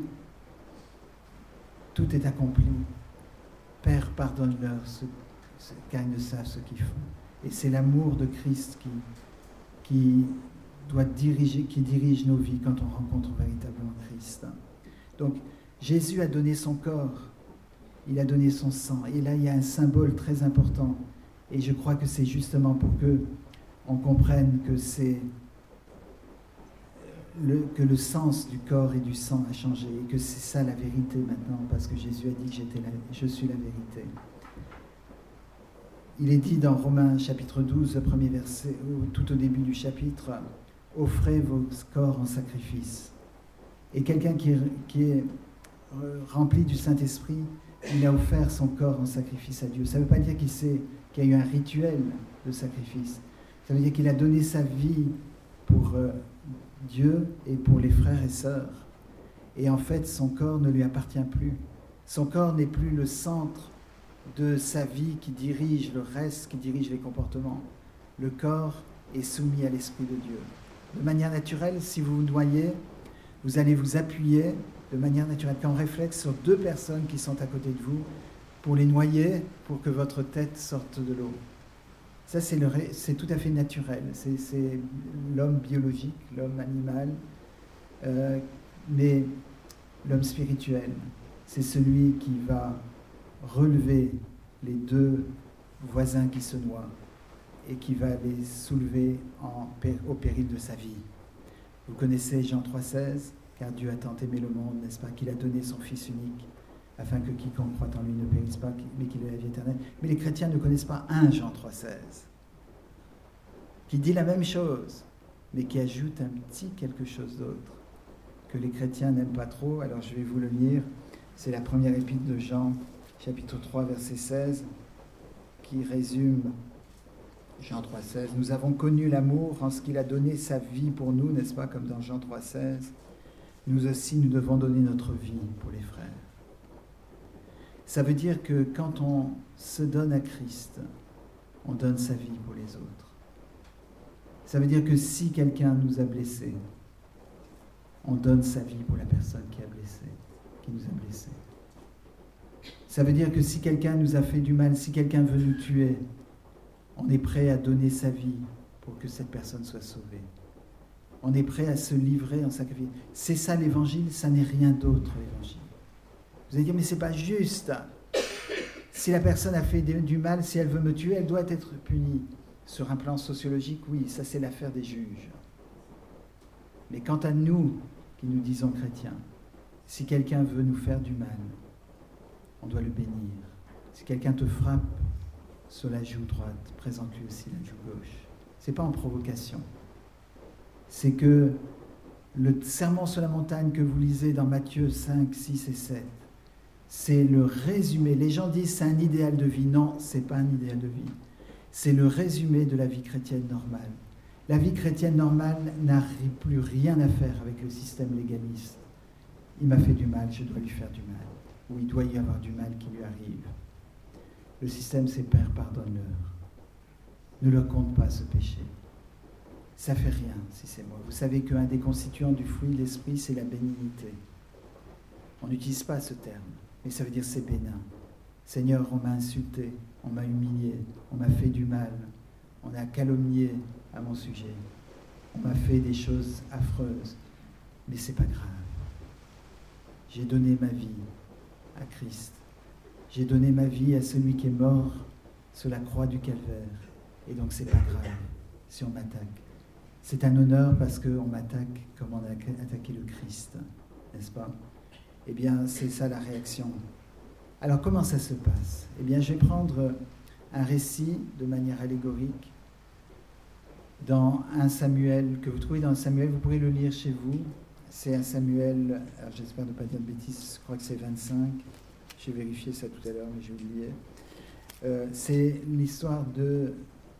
tout est accompli. Père, pardonne-leur, car ils ne savent ce qu'ils font. Et c'est l'amour de Christ qui dirige nos vies quand on rencontre véritablement Christ. Donc, Jésus a donné son corps, il a donné son sang. Et là, il y a un symbole très important. Et je crois que c'est justement pour qu'on comprenne que c'est que le sens du corps et du sang a changé, et que c'est ça la vérité maintenant, parce que Jésus a dit que je suis la vérité. Il est dit dans Romains chapitre 12, le premier verset, tout au début du chapitre, « Offrez vos corps en sacrifice ». Et quelqu'un qui est rempli du Saint-Esprit, il a offert son corps en sacrifice à Dieu. Ça ne veut pas dire qu'il y a eu un rituel de sacrifice. Ça veut dire qu'il a donné sa vie pour Dieu et pour les frères et sœurs. Et en fait, son corps ne lui appartient plus. Son corps n'est plus le centre de sa vie qui dirige le reste, qui dirige les comportements. Le corps est soumis à l'Esprit de Dieu. De manière naturelle, si vous vous noyez, vous allez vous appuyer de manière naturelle, comme réflexe, sur deux personnes qui sont à côté de vous pour les noyer, pour que votre tête sorte de l'eau. Ça, c'est tout à fait naturel. C'est l'homme biologique, l'homme animal, mais l'homme spirituel, c'est celui qui va relever les deux voisins qui se noient et qui va les soulever au péril de sa vie. Vous connaissez Jean 3,16, car Dieu a tant aimé le monde, n'est-ce pas, qu'il a donné son Fils unique, afin que quiconque croit en lui ne périsse pas, mais qu'il ait la vie éternelle. Mais les chrétiens ne connaissent pas 1 Jean 3,16, qui dit la même chose, mais qui ajoute un petit quelque chose d'autre, que les chrétiens n'aiment pas trop. Alors je vais vous le lire. C'est la première épître de Jean, chapitre 3, verset 16, qui résume Jean 3,16. « Nous avons connu l'amour en ce qu'il a donné sa vie pour nous, n'est-ce pas, comme dans Jean 3,16. Nous aussi, nous devons donner notre vie pour les frères. » Ça veut dire que quand on se donne à Christ, on donne sa vie pour les autres. Ça veut dire que si quelqu'un nous a blessés, on donne sa vie pour la personne qui nous a blessés. Ça veut dire que si quelqu'un nous a fait du mal, si quelqu'un veut nous tuer, on est prêt à donner sa vie pour que cette personne soit sauvée. On est prêt à se livrer en sacrifice. C'est ça l'évangile, ça n'est rien d'autre l'évangile. Vous allez dire, mais c'est pas juste. Si la personne a fait du mal, si elle veut me tuer, elle doit être punie. Sur un plan sociologique, oui, ça c'est l'affaire des juges. Mais quant à nous, qui nous disons chrétiens, si quelqu'un veut nous faire du mal, on doit le bénir. Si quelqu'un te frappe sur la joue droite, présente-lui aussi la joue gauche. Ce n'est pas en provocation. C'est que le sermon sur la montagne que vous lisez dans Matthieu 5, 6 et 7, c'est le résumé. Les gens disent c'est un idéal de vie. Non, ce n'est pas un idéal de vie. C'est le résumé de la vie chrétienne normale. La vie chrétienne normale n'a plus rien à faire avec le système légaliste. Il m'a fait du mal, je dois lui faire du mal. Ou il doit y avoir du mal qui lui arrive. Le système, c'est Père, pardonne-leur. Ne leur compte pas ce péché. Ça fait rien si c'est moi. Vous savez qu'un des constituants du fruit de l'esprit, c'est la bénignité. On n'utilise pas ce terme, mais ça veut dire c'est bénin. Seigneur, on m'a insulté, on m'a humilié, on m'a fait du mal, on a calomnié à mon sujet, on m'a fait des choses affreuses, mais c'est pas grave. J'ai donné ma vie à Christ. J'ai donné ma vie à celui qui est mort sur la croix du calvaire. Et donc c'est pas grave si on m'attaque. C'est un honneur parce qu'on m'attaque comme on a attaqué le Christ, n'est-ce pas? Eh bien, c'est ça la réaction. Alors, comment ça se passe? Eh bien, je vais prendre un récit de manière allégorique dans 1 Samuel, que vous trouvez dans 1 Samuel, vous pourrez le lire chez vous. C'est 1 Samuel, alors j'espère ne pas dire de bêtises, je crois que c'est 25. J'ai vérifié ça tout à l'heure, mais j'ai oublié. C'est l'histoire de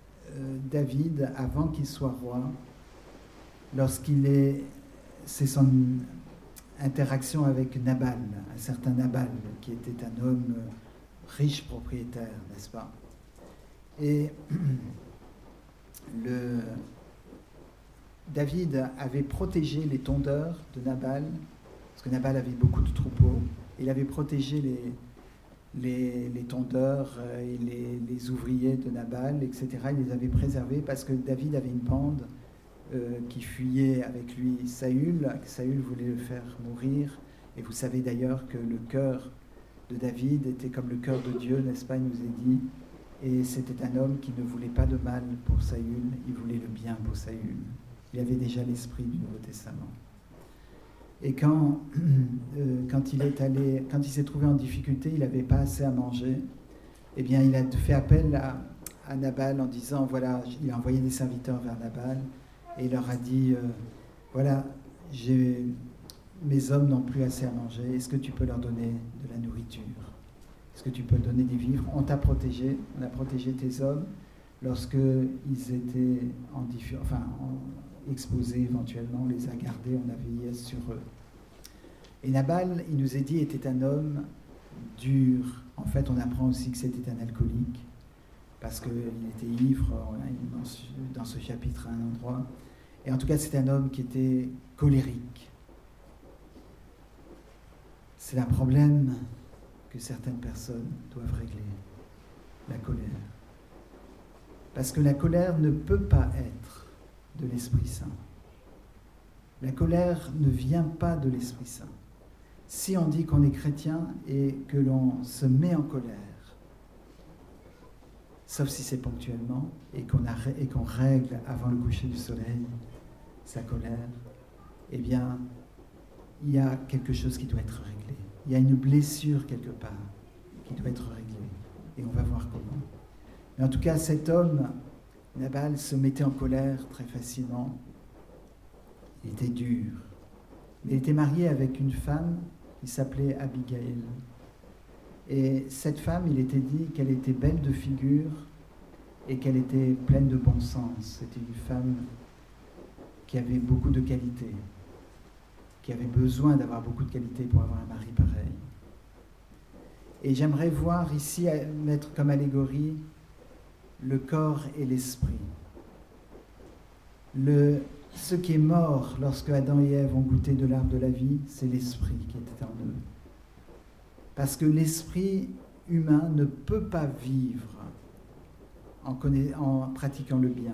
David avant qu'il soit roi, c'est son interaction avec Nabal, un certain Nabal, qui était un homme riche propriétaire, n'est-ce pas? Et David avait protégé les tondeurs de Nabal, parce que Nabal avait beaucoup de troupeaux. Il avait protégé les tondeurs et les ouvriers de Nabal, etc. Il les avait préservés parce que David avait une bande qui fuyait avec lui Saül. Saül voulait le faire mourir. Et vous savez d'ailleurs que le cœur de David était comme le cœur de Dieu, n'est-ce pas? Il nous est dit. Et c'était un homme qui ne voulait pas de mal pour Saül, il voulait le bien pour Saül. Il avait déjà l'esprit du Nouveau Testament. Et quand il s'est trouvé en difficulté, il n'avait pas assez à manger, eh bien, il a fait appel à Nabal en disant, voilà, il a envoyé des serviteurs vers Nabal, et il leur a dit, voilà, mes hommes n'ont plus assez à manger, est-ce que tu peux leur donner de la nourriture? Est-ce que tu peux donner des vivres? On t'a protégé, on a protégé tes hommes lorsqu'ils étaient exposés éventuellement, on les a gardés, on a veillé sur eux. Et Nabal, il nous est dit, était un homme dur. En fait, on apprend aussi que c'était un alcoolique, parce qu'il était ivre, dans ce chapitre à un endroit. Et en tout cas, c'était un homme qui était colérique. C'est un problème que certaines personnes doivent régler, la colère. Parce que la colère ne peut pas être de l'Esprit Saint. La colère ne vient pas de l'Esprit Saint. Si on dit qu'on est chrétien et que l'on se met en colère, sauf si c'est ponctuellement, et qu'on règle avant le coucher du soleil sa colère, eh bien, il y a quelque chose qui doit être réglé. Il y a une blessure quelque part qui doit être réglée. Et on va voir comment. Mais en tout cas, cet homme, Nabal, se mettait en colère très facilement. Il était dur. Il était marié avec une femme qui s'appelait Abigail. Et cette femme, il était dit qu'elle était belle de figure et qu'elle était pleine de bon sens. C'était une femme qui avait beaucoup de qualités, qui avait besoin d'avoir beaucoup de qualités pour avoir un mari pareil. Et j'aimerais voir ici, mettre comme allégorie, le corps et l'esprit. Ce qui est mort lorsque Adam et Ève ont goûté de l'arbre de la vie, c'est l'esprit qui était en eux. Parce que l'esprit humain ne peut pas vivre en pratiquant le bien.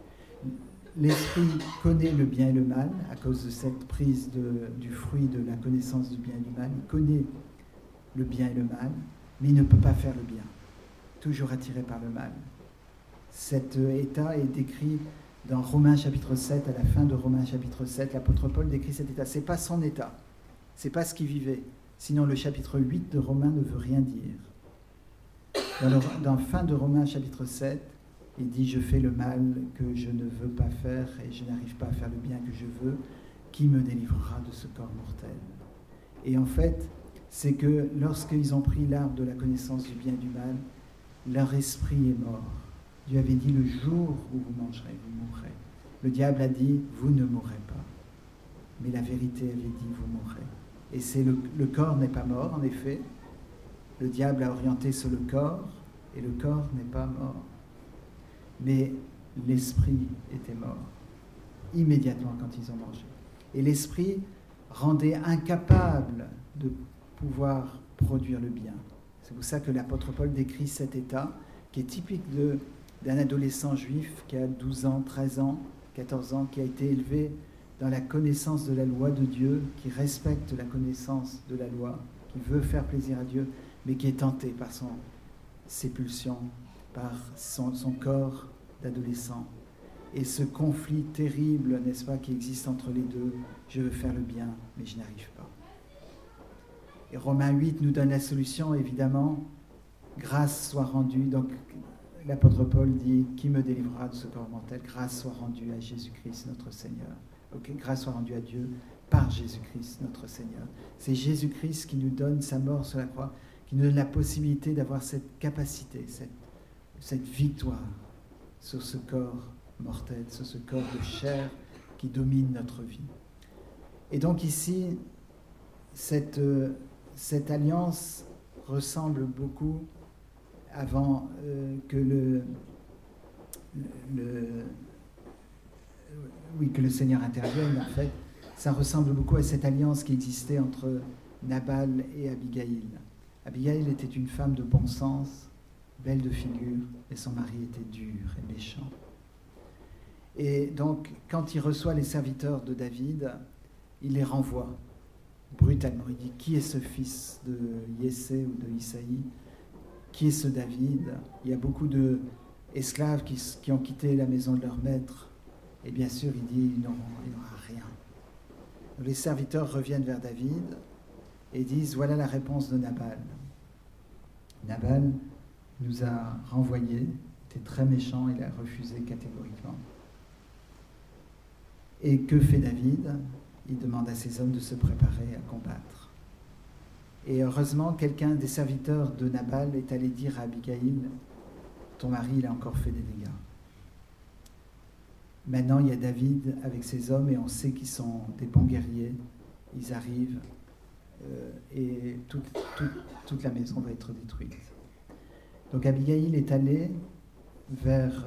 L'esprit connaît le bien et le mal à cause de cette prise du fruit de la connaissance du bien et du mal. Il connaît le bien et le mal, mais il ne peut pas faire le bien, toujours attiré par le mal. Cet état est décrit dans Romains chapitre 7, à la fin de Romains chapitre 7, l'apôtre Paul décrit cet état. Ce n'est pas son état, ce n'est pas ce qu'il vivait. Sinon, le chapitre 8 de Romains ne veut rien dire. Dans la fin de Romains chapitre 7, il dit « Je fais le mal que je ne veux pas faire et je n'arrive pas à faire le bien que je veux. Qui me délivrera de ce corps mortel ?» Et en fait, c'est que lorsqu'ils ont pris l'arbre de la connaissance du bien et du mal, leur esprit est mort. Dieu avait dit « Le jour où vous mangerez, vous mourrez ». Le diable a dit « Vous ne mourrez pas ». Mais la vérité avait dit « Vous mourrez ». Et c'est le corps n'est pas mort, en effet. Le diable a orienté sur le corps, et le corps n'est pas mort. Mais l'esprit était mort, immédiatement quand ils ont mangé. Et l'esprit rendait incapable de pouvoir produire le bien. C'est pour ça que l'apôtre Paul décrit cet état, qui est typique d'un adolescent juif qui a 12 ans, 13 ans, 14 ans, qui a été élevé dans la connaissance de la loi de Dieu, qui respecte la connaissance de la loi, qui veut faire plaisir à Dieu, mais qui est tenté par ses pulsions, par son corps d'adolescent. Et ce conflit terrible, n'est-ce pas, qui existe entre les deux, je veux faire le bien, mais je n'arrive pas. Et Romains 8 nous donne la solution, évidemment, grâce soit rendue. Donc l'apôtre Paul dit, qui me délivrera de ce corps mortel? Grâce soit rendue à Jésus-Christ notre Seigneur. Okay, grâce soit rendue à Dieu par Jésus-Christ notre Seigneur. C'est Jésus-Christ qui nous donne sa mort sur la croix, qui nous donne la possibilité d'avoir cette capacité, cette victoire sur ce corps mortel, sur ce corps de chair qui domine notre vie. Et donc ici, cette alliance ressemble beaucoup avant que le Seigneur intervienne, en fait. Ça ressemble beaucoup à cette alliance qui existait entre Nabal et Abigail. Abigail était une femme de bon sens, belle de figure, et son mari était dur et méchant. Et donc, quand il reçoit les serviteurs de David, il les renvoie brutalement. Il dit, qui est ce fils de Yessé ou de Isaïe? Qui est ce David? Il y a beaucoup d'esclaves qui ont quitté la maison de leur maître. Et bien sûr, il dit, il n'aura rien. Les serviteurs reviennent vers David et disent, voilà la réponse de Nabal. Nabal nous a renvoyés, était très méchant, il a refusé catégoriquement. Et que fait David ? Il demande à ses hommes de se préparer à combattre. Et heureusement, quelqu'un des serviteurs de Nabal est allé dire à Abigail, ton mari, il a encore fait des dégâts. Maintenant, il y a David avec ses hommes et on sait qu'ils sont des bons guerriers. Ils arrivent et toute la maison va être détruite. Donc Abigail est allée vers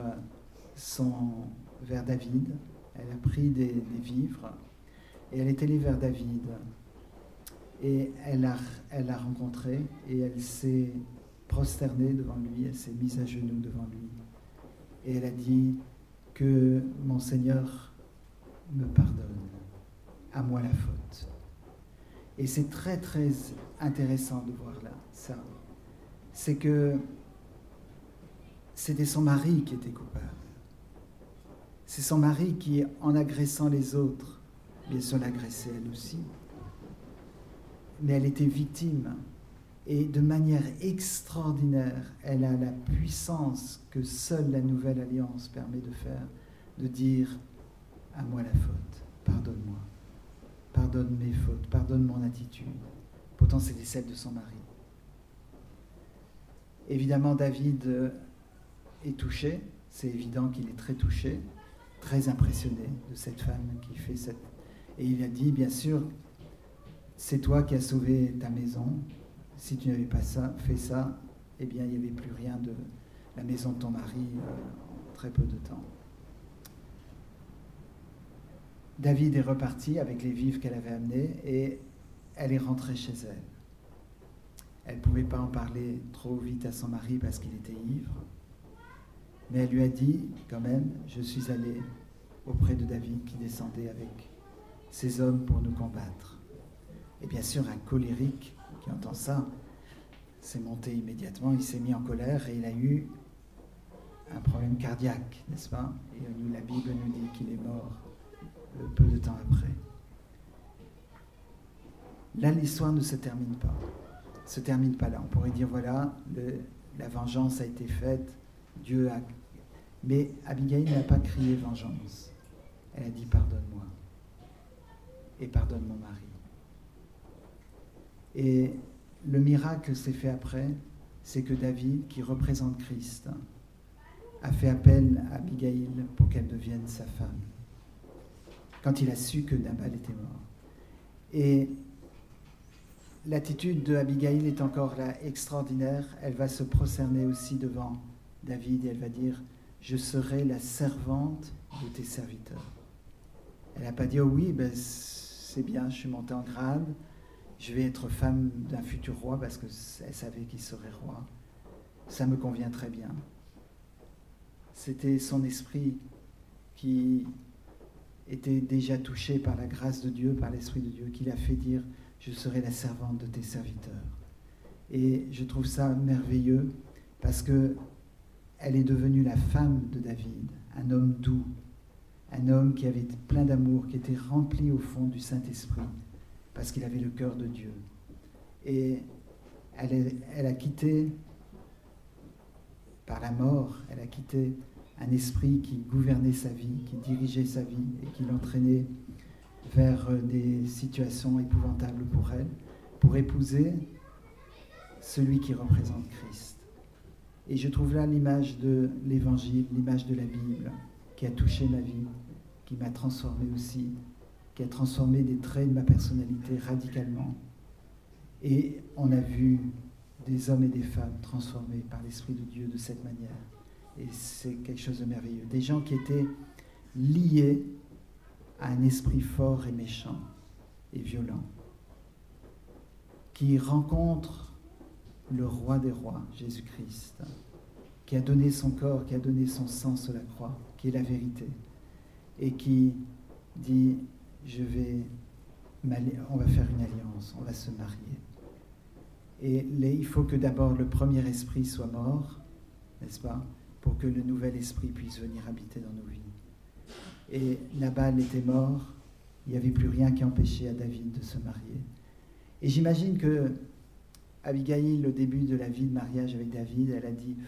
David. Elle a pris des vivres et elle est allée vers David. Et elle l'a rencontré et elle s'est prosternée devant lui, elle s'est mise à genoux devant lui. Et elle a dit que mon Seigneur me pardonne, à moi la faute. Et c'est très très intéressant de voir là ça. C'est que c'était son mari qui était coupable. C'est son mari qui, en agressant les autres, bien sûr l'agressait elle aussi, mais elle était victime. Et de manière extraordinaire, elle a la puissance que seule la nouvelle alliance permet de faire, de dire « à moi la faute, pardonne-moi, pardonne mes fautes, pardonne mon attitude ». Pourtant, c'était celle de son mari. Évidemment, David est touché, c'est évident qu'il est très touché, très impressionné de cette femme qui fait cette... Et il a dit, bien sûr, c'est toi qui as sauvé ta maison. Si tu n'avais pas fait ça, eh bien, il n'y avait plus rien de la maison de ton mari en très peu de temps. David est reparti avec les vivres qu'elle avait amenés et elle est rentrée chez elle. Elle ne pouvait pas en parler trop vite à son mari parce qu'il était ivre. Mais elle lui a dit, quand même, je suis allée auprès de David qui descendait avec ses hommes pour nous combattre. Et bien sûr, un colérique qui entend ça s'est monté immédiatement, il s'est mis en colère et il a eu un problème cardiaque, n'est-ce pas ? Et la Bible nous dit qu'il est mort peu de temps après. Là, l'histoire ne se termine pas là. On pourrait dire, voilà, la vengeance a été faite, Dieu a... Mais Abigail n'a pas crié vengeance. Elle a dit, pardonne-moi et pardonne mon mari. Et le miracle s'est fait après, c'est que David, qui représente Christ, a fait appel à Abigail pour qu'elle devienne sa femme, quand il a su que Nabal était mort. Et l'attitude de Abigail est encore là extraordinaire. Elle va se prosterner aussi devant David et elle va dire, je serai la servante de tes serviteurs. Elle n'a pas dit, oh oui, ben c'est bien, je suis montée en grade, je vais être femme d'un futur roi parce qu'elle savait qu'il serait roi. Ça me convient très bien. C'était son esprit qui était déjà touché par la grâce de Dieu, par l'Esprit de Dieu, qui l'a fait dire « Je serai la servante de tes serviteurs ». Et je trouve ça merveilleux parce qu'elle est devenue la femme de David, un homme doux, un homme qui avait plein d'amour, qui était rempli au fond du Saint-Esprit, parce qu'il avait le cœur de Dieu. Et elle a quitté, par la mort, elle a quitté un esprit qui gouvernait sa vie, qui dirigeait sa vie et qui l'entraînait vers des situations épouvantables pour elle, pour épouser celui qui représente Christ. Et je trouve là l'image de l'Évangile, l'image de la Bible, qui a touché ma vie, qui m'a transformé aussi, qui a transformé des traits de ma personnalité radicalement. Et on a vu des hommes et des femmes transformés par l'Esprit de Dieu de cette manière. Et c'est quelque chose de merveilleux. Des gens qui étaient liés à un esprit fort et méchant et violent, qui rencontrent le roi des rois, Jésus-Christ, qui a donné son corps, qui a donné son sang sur la croix, qui est la vérité, et qui dit, on va faire une alliance, on va se marier. Et il faut que d'abord le premier esprit soit mort, n'est-ce pas, pour que le nouvel esprit puisse venir habiter dans nos vies. Et Nabal était mort, Il n'y avait plus rien qui empêchait à David de se marier. Et j'imagine que Abigail, au début de la vie de mariage avec David, elle a dit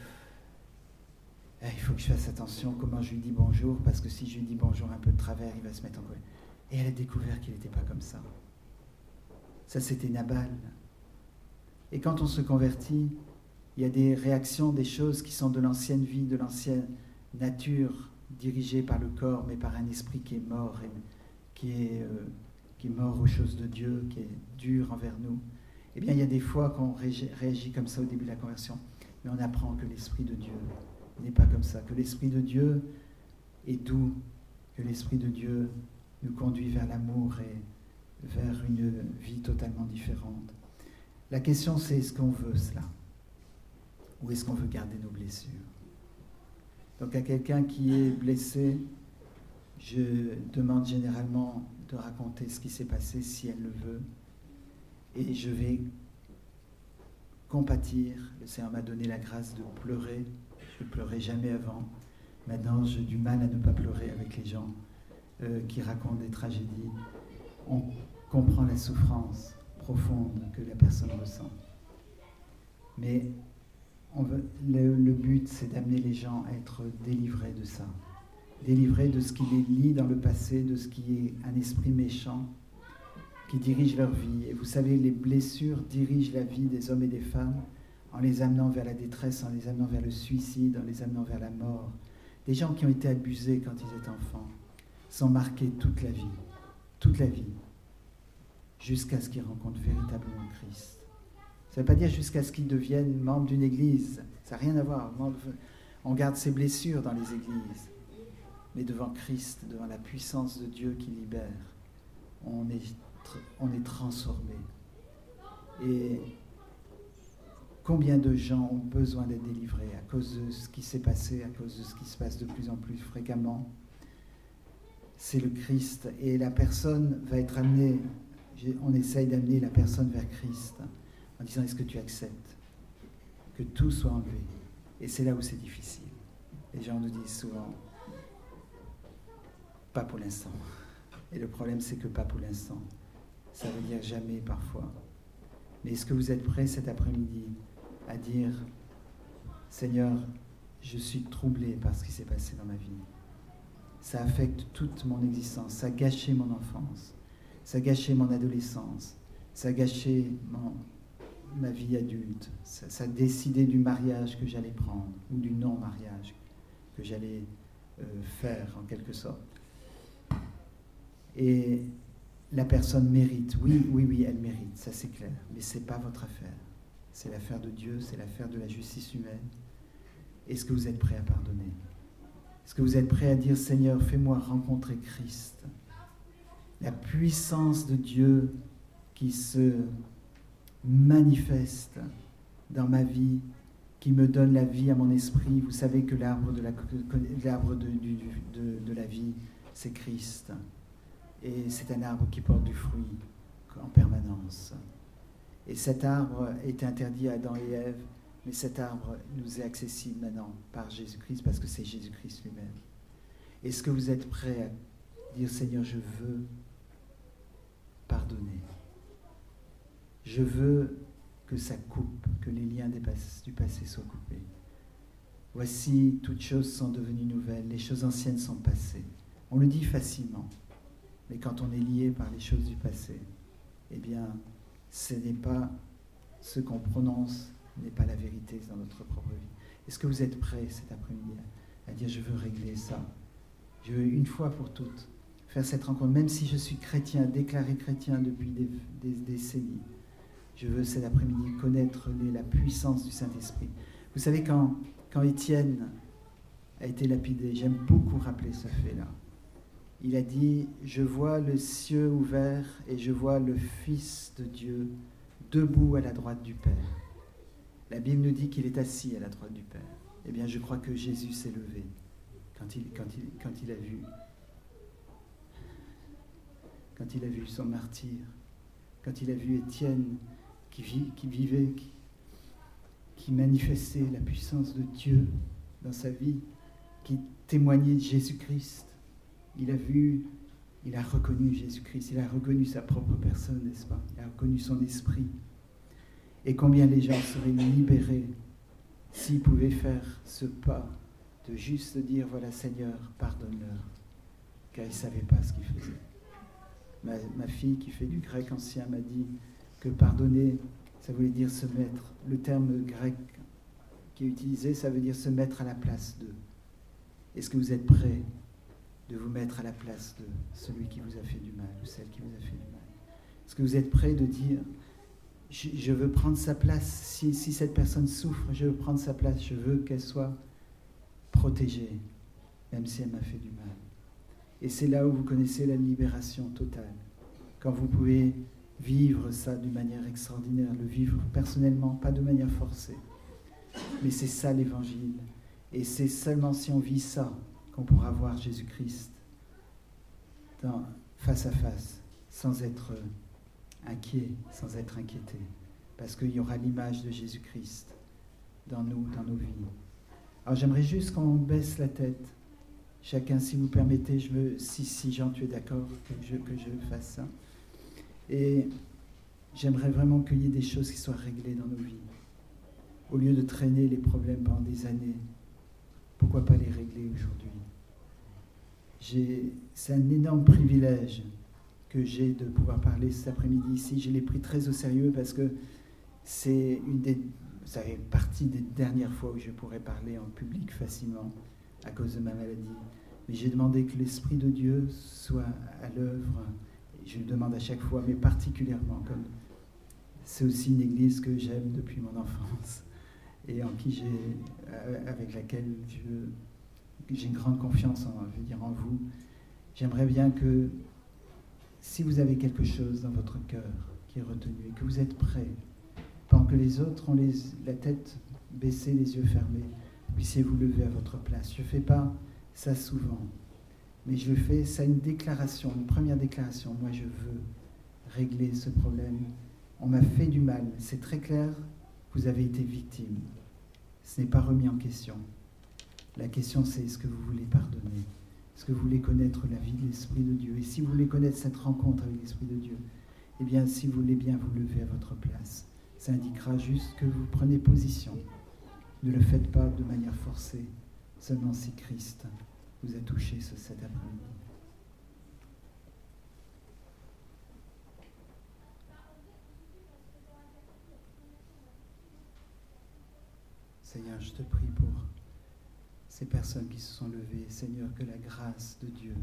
il faut que je fasse attention comment je lui dis bonjour, parce que si je lui dis bonjour un peu de travers, il va se mettre en colère. Et elle a découvert qu'il n'était pas comme ça. Ça, c'était Nabal. Et quand on se convertit, il y a des réactions, des choses qui sont de l'ancienne vie, de l'ancienne nature, dirigée par le corps, mais par un esprit qui est mort, et qui est mort aux choses de Dieu, qui est dur envers nous. Eh bien, il y a des fois qu'on réagit comme ça au début de la conversion, mais on apprend que l'Esprit de Dieu n'est pas comme ça, que l'Esprit de Dieu est doux, que l'Esprit de Dieu nous conduit vers l'amour et vers une vie totalement différente. La question, c'est est-ce qu'on veut cela? Ou est-ce qu'on veut garder nos blessures? Donc à quelqu'un qui est blessé, je demande généralement de raconter ce qui s'est passé si elle le veut. Et je vais compatir. Le Seigneur m'a donné la grâce de pleurer. Je ne pleurais jamais avant. Maintenant, j'ai du mal à ne pas pleurer avec les gens qui racontent des tragédies. On comprend la souffrance profonde que la personne ressent. Mais le but, c'est d'amener les gens à être délivrés de ça. Délivrés de ce qui les lie dans le passé, de ce qui est un esprit méchant qui dirige leur vie. Et vous savez, les blessures dirigent la vie des hommes et des femmes en les amenant vers la détresse, en les amenant vers le suicide, en les amenant vers la mort. Des gens qui ont été abusés quand ils étaient enfants sont marqués toute la vie, jusqu'à ce qu'ils rencontrent véritablement Christ. Ça ne veut pas dire jusqu'à ce qu'ils deviennent membres d'une église. Ça n'a rien à voir. On garde ses blessures dans les églises. Mais devant Christ, devant la puissance de Dieu qui libère, on est transformé. Et combien de gens ont besoin d'être délivrés à cause de ce qui s'est passé, à cause de ce qui se passe de plus en plus fréquemment? C'est le Christ. Et la personne va être amenée, on essaye d'amener la personne vers Christ en disant, est-ce que tu acceptes que tout soit enlevé? Et c'est là où c'est difficile. Les gens nous disent souvent, pas pour l'instant. Et le problème, c'est que pas pour l'instant. Ça veut dire jamais parfois. Mais est-ce que vous êtes prêts cet après-midi à dire, Seigneur, je suis troublé par ce qui s'est passé dans ma vie. Ça affecte toute mon existence. Ça a gâché mon enfance. Ça a gâché mon adolescence. Ça a gâché ma vie adulte. Ça a décidé du mariage que j'allais prendre ou du non-mariage que j'allais faire en quelque sorte. Et la personne mérite, oui, elle mérite, ça c'est clair, mais ce n'est pas votre affaire. C'est l'affaire de Dieu, c'est l'affaire de la justice humaine. Est-ce que vous êtes prêt à pardonner? Est-ce que vous êtes prêt à dire, Seigneur, fais-moi rencontrer Christ? La puissance de Dieu qui se manifeste dans ma vie, qui me donne la vie à mon esprit. Vous savez que l'arbre de la vie, c'est Christ. Et c'est un arbre qui porte du fruit en permanence. Et cet arbre était interdit à Adam et Ève, mais cet arbre nous est accessible maintenant par Jésus-Christ, parce que c'est Jésus-Christ lui-même. Est-ce que vous êtes prêts à dire, Seigneur, je veux pardonner. Je veux que ça coupe, que les liens du passé soient coupés. Voici, toutes choses sont devenues nouvelles, les choses anciennes sont passées. On le dit facilement. Mais quand on est lié par les choses du passé, eh bien, ce n'est pas ce qu'on prononce, n'est pas la vérité dans notre propre vie. Est-ce que vous êtes prêts cet après-midi à dire, je veux régler ça? Je veux une fois pour toutes faire cette rencontre, même si je suis chrétien, déclaré chrétien depuis des décennies. Je veux cet après-midi connaître la puissance du Saint-Esprit. Vous savez, quand Étienne a été lapidé, j'aime beaucoup rappeler ce fait-là. Il a dit, je vois le ciel ouvert et je vois le Fils de Dieu debout à la droite du Père. La Bible nous dit qu'il est assis à la droite du Père. Eh bien, je crois que Jésus s'est levé quand il a vu son martyr, quand il a vu Étienne qui vivait, qui manifestait la puissance de Dieu dans sa vie, qui témoignait de Jésus-Christ. Il a vu il a reconnu Jésus-Christ, il a reconnu sa propre personne, n'est-ce pas? Il a reconnu son esprit. Et combien les gens seraient libérés s'ils pouvaient faire ce pas de juste dire, voilà Seigneur, pardonne-leur, car ils ne savaient pas ce qu'ils faisaient. Ma fille qui fait du grec ancien m'a dit que pardonner, ça voulait dire se mettre. Le terme grec qui est utilisé, ça veut dire se mettre à la place d'eux. Est-ce que vous êtes prêts de vous mettre à la place de celui qui vous a fait du mal ou celle qui vous a fait du mal? Est-ce que vous êtes prêts de dire, je veux prendre sa place, si cette personne souffre, je veux prendre sa place, je veux qu'elle soit protégée, même si elle m'a fait du mal. Et c'est là où vous connaissez la libération totale, quand vous pouvez vivre ça d'une manière extraordinaire, le vivre personnellement, pas de manière forcée. Mais c'est ça l'évangile. Et c'est seulement si on vit ça qu'on pourra voir Jésus-Christ face à face, sans être inquiet, sans être inquiété. Parce qu'il y aura l'image de Jésus-Christ dans nous, dans nos vies. Alors j'aimerais juste qu'on baisse la tête. Chacun, si vous permettez, si Jean, tu es d'accord que je fasse ça. Et j'aimerais vraiment qu'il y ait des choses qui soient réglées dans nos vies. Au lieu de traîner les problèmes pendant des années, pourquoi pas les régler aujourd'hui? C'est un énorme privilège que j'ai de pouvoir parler cet après-midi ici. Je l'ai pris très au sérieux parce que ça fait partie des dernières fois où je pourrais parler en public facilement à cause de ma maladie. Mais j'ai demandé que l'Esprit de Dieu soit à l'œuvre. Je le demande à chaque fois, mais particulièrement, comme c'est aussi une église que j'aime depuis mon enfance et avec laquelle j'ai une grande confiance en vous. J'aimerais bien que, si vous avez quelque chose dans votre cœur qui est retenu et que vous êtes prêts, pendant que les autres ont la tête baissée, les yeux fermés, vous puissiez vous lever à votre place. Je ne fais pas ça souvent, mais je le fais, ça une déclaration, une première déclaration. Moi, je veux régler ce problème. On m'a fait du mal, c'est très clair, vous avez été victime. Ce n'est pas remis en question. La question, c'est est-ce que vous voulez pardonner? Est-ce que vous voulez connaître la vie de l'Esprit de Dieu? Et si vous voulez connaître cette rencontre avec l'Esprit de Dieu, eh bien, si vous voulez bien vous lever à votre place, ça indiquera juste que vous prenez position. Ne le faites pas de manière forcée, seulement si Christ vous a touché cet après-midi. Seigneur, je te prie pour ces personnes qui se sont levées. Seigneur, que la grâce de Dieu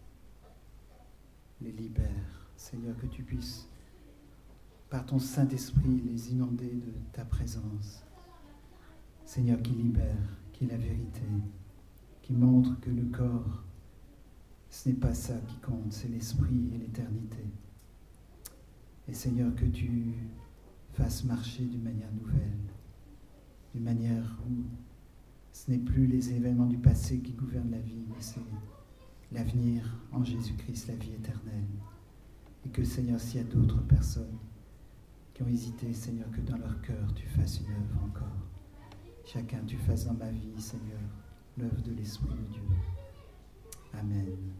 les libère. Seigneur, que tu puisses, par ton Saint-Esprit, les inonder de ta présence. Seigneur, qui libère, qui est la vérité, qui montre que le corps, ce n'est pas ça qui compte, c'est l'esprit et l'éternité. Et Seigneur, que tu fasses marcher d'une manière nouvelle, d'une manière où ce n'est plus les événements du passé qui gouvernent la vie, mais c'est l'avenir en Jésus-Christ, la vie éternelle. Et que, Seigneur, s'il y a d'autres personnes qui ont hésité, Seigneur, que dans leur cœur, tu fasses une œuvre encore. Chacun, tu fasses dans ma vie, Seigneur, l'œuvre de l'Esprit de Dieu. Amen.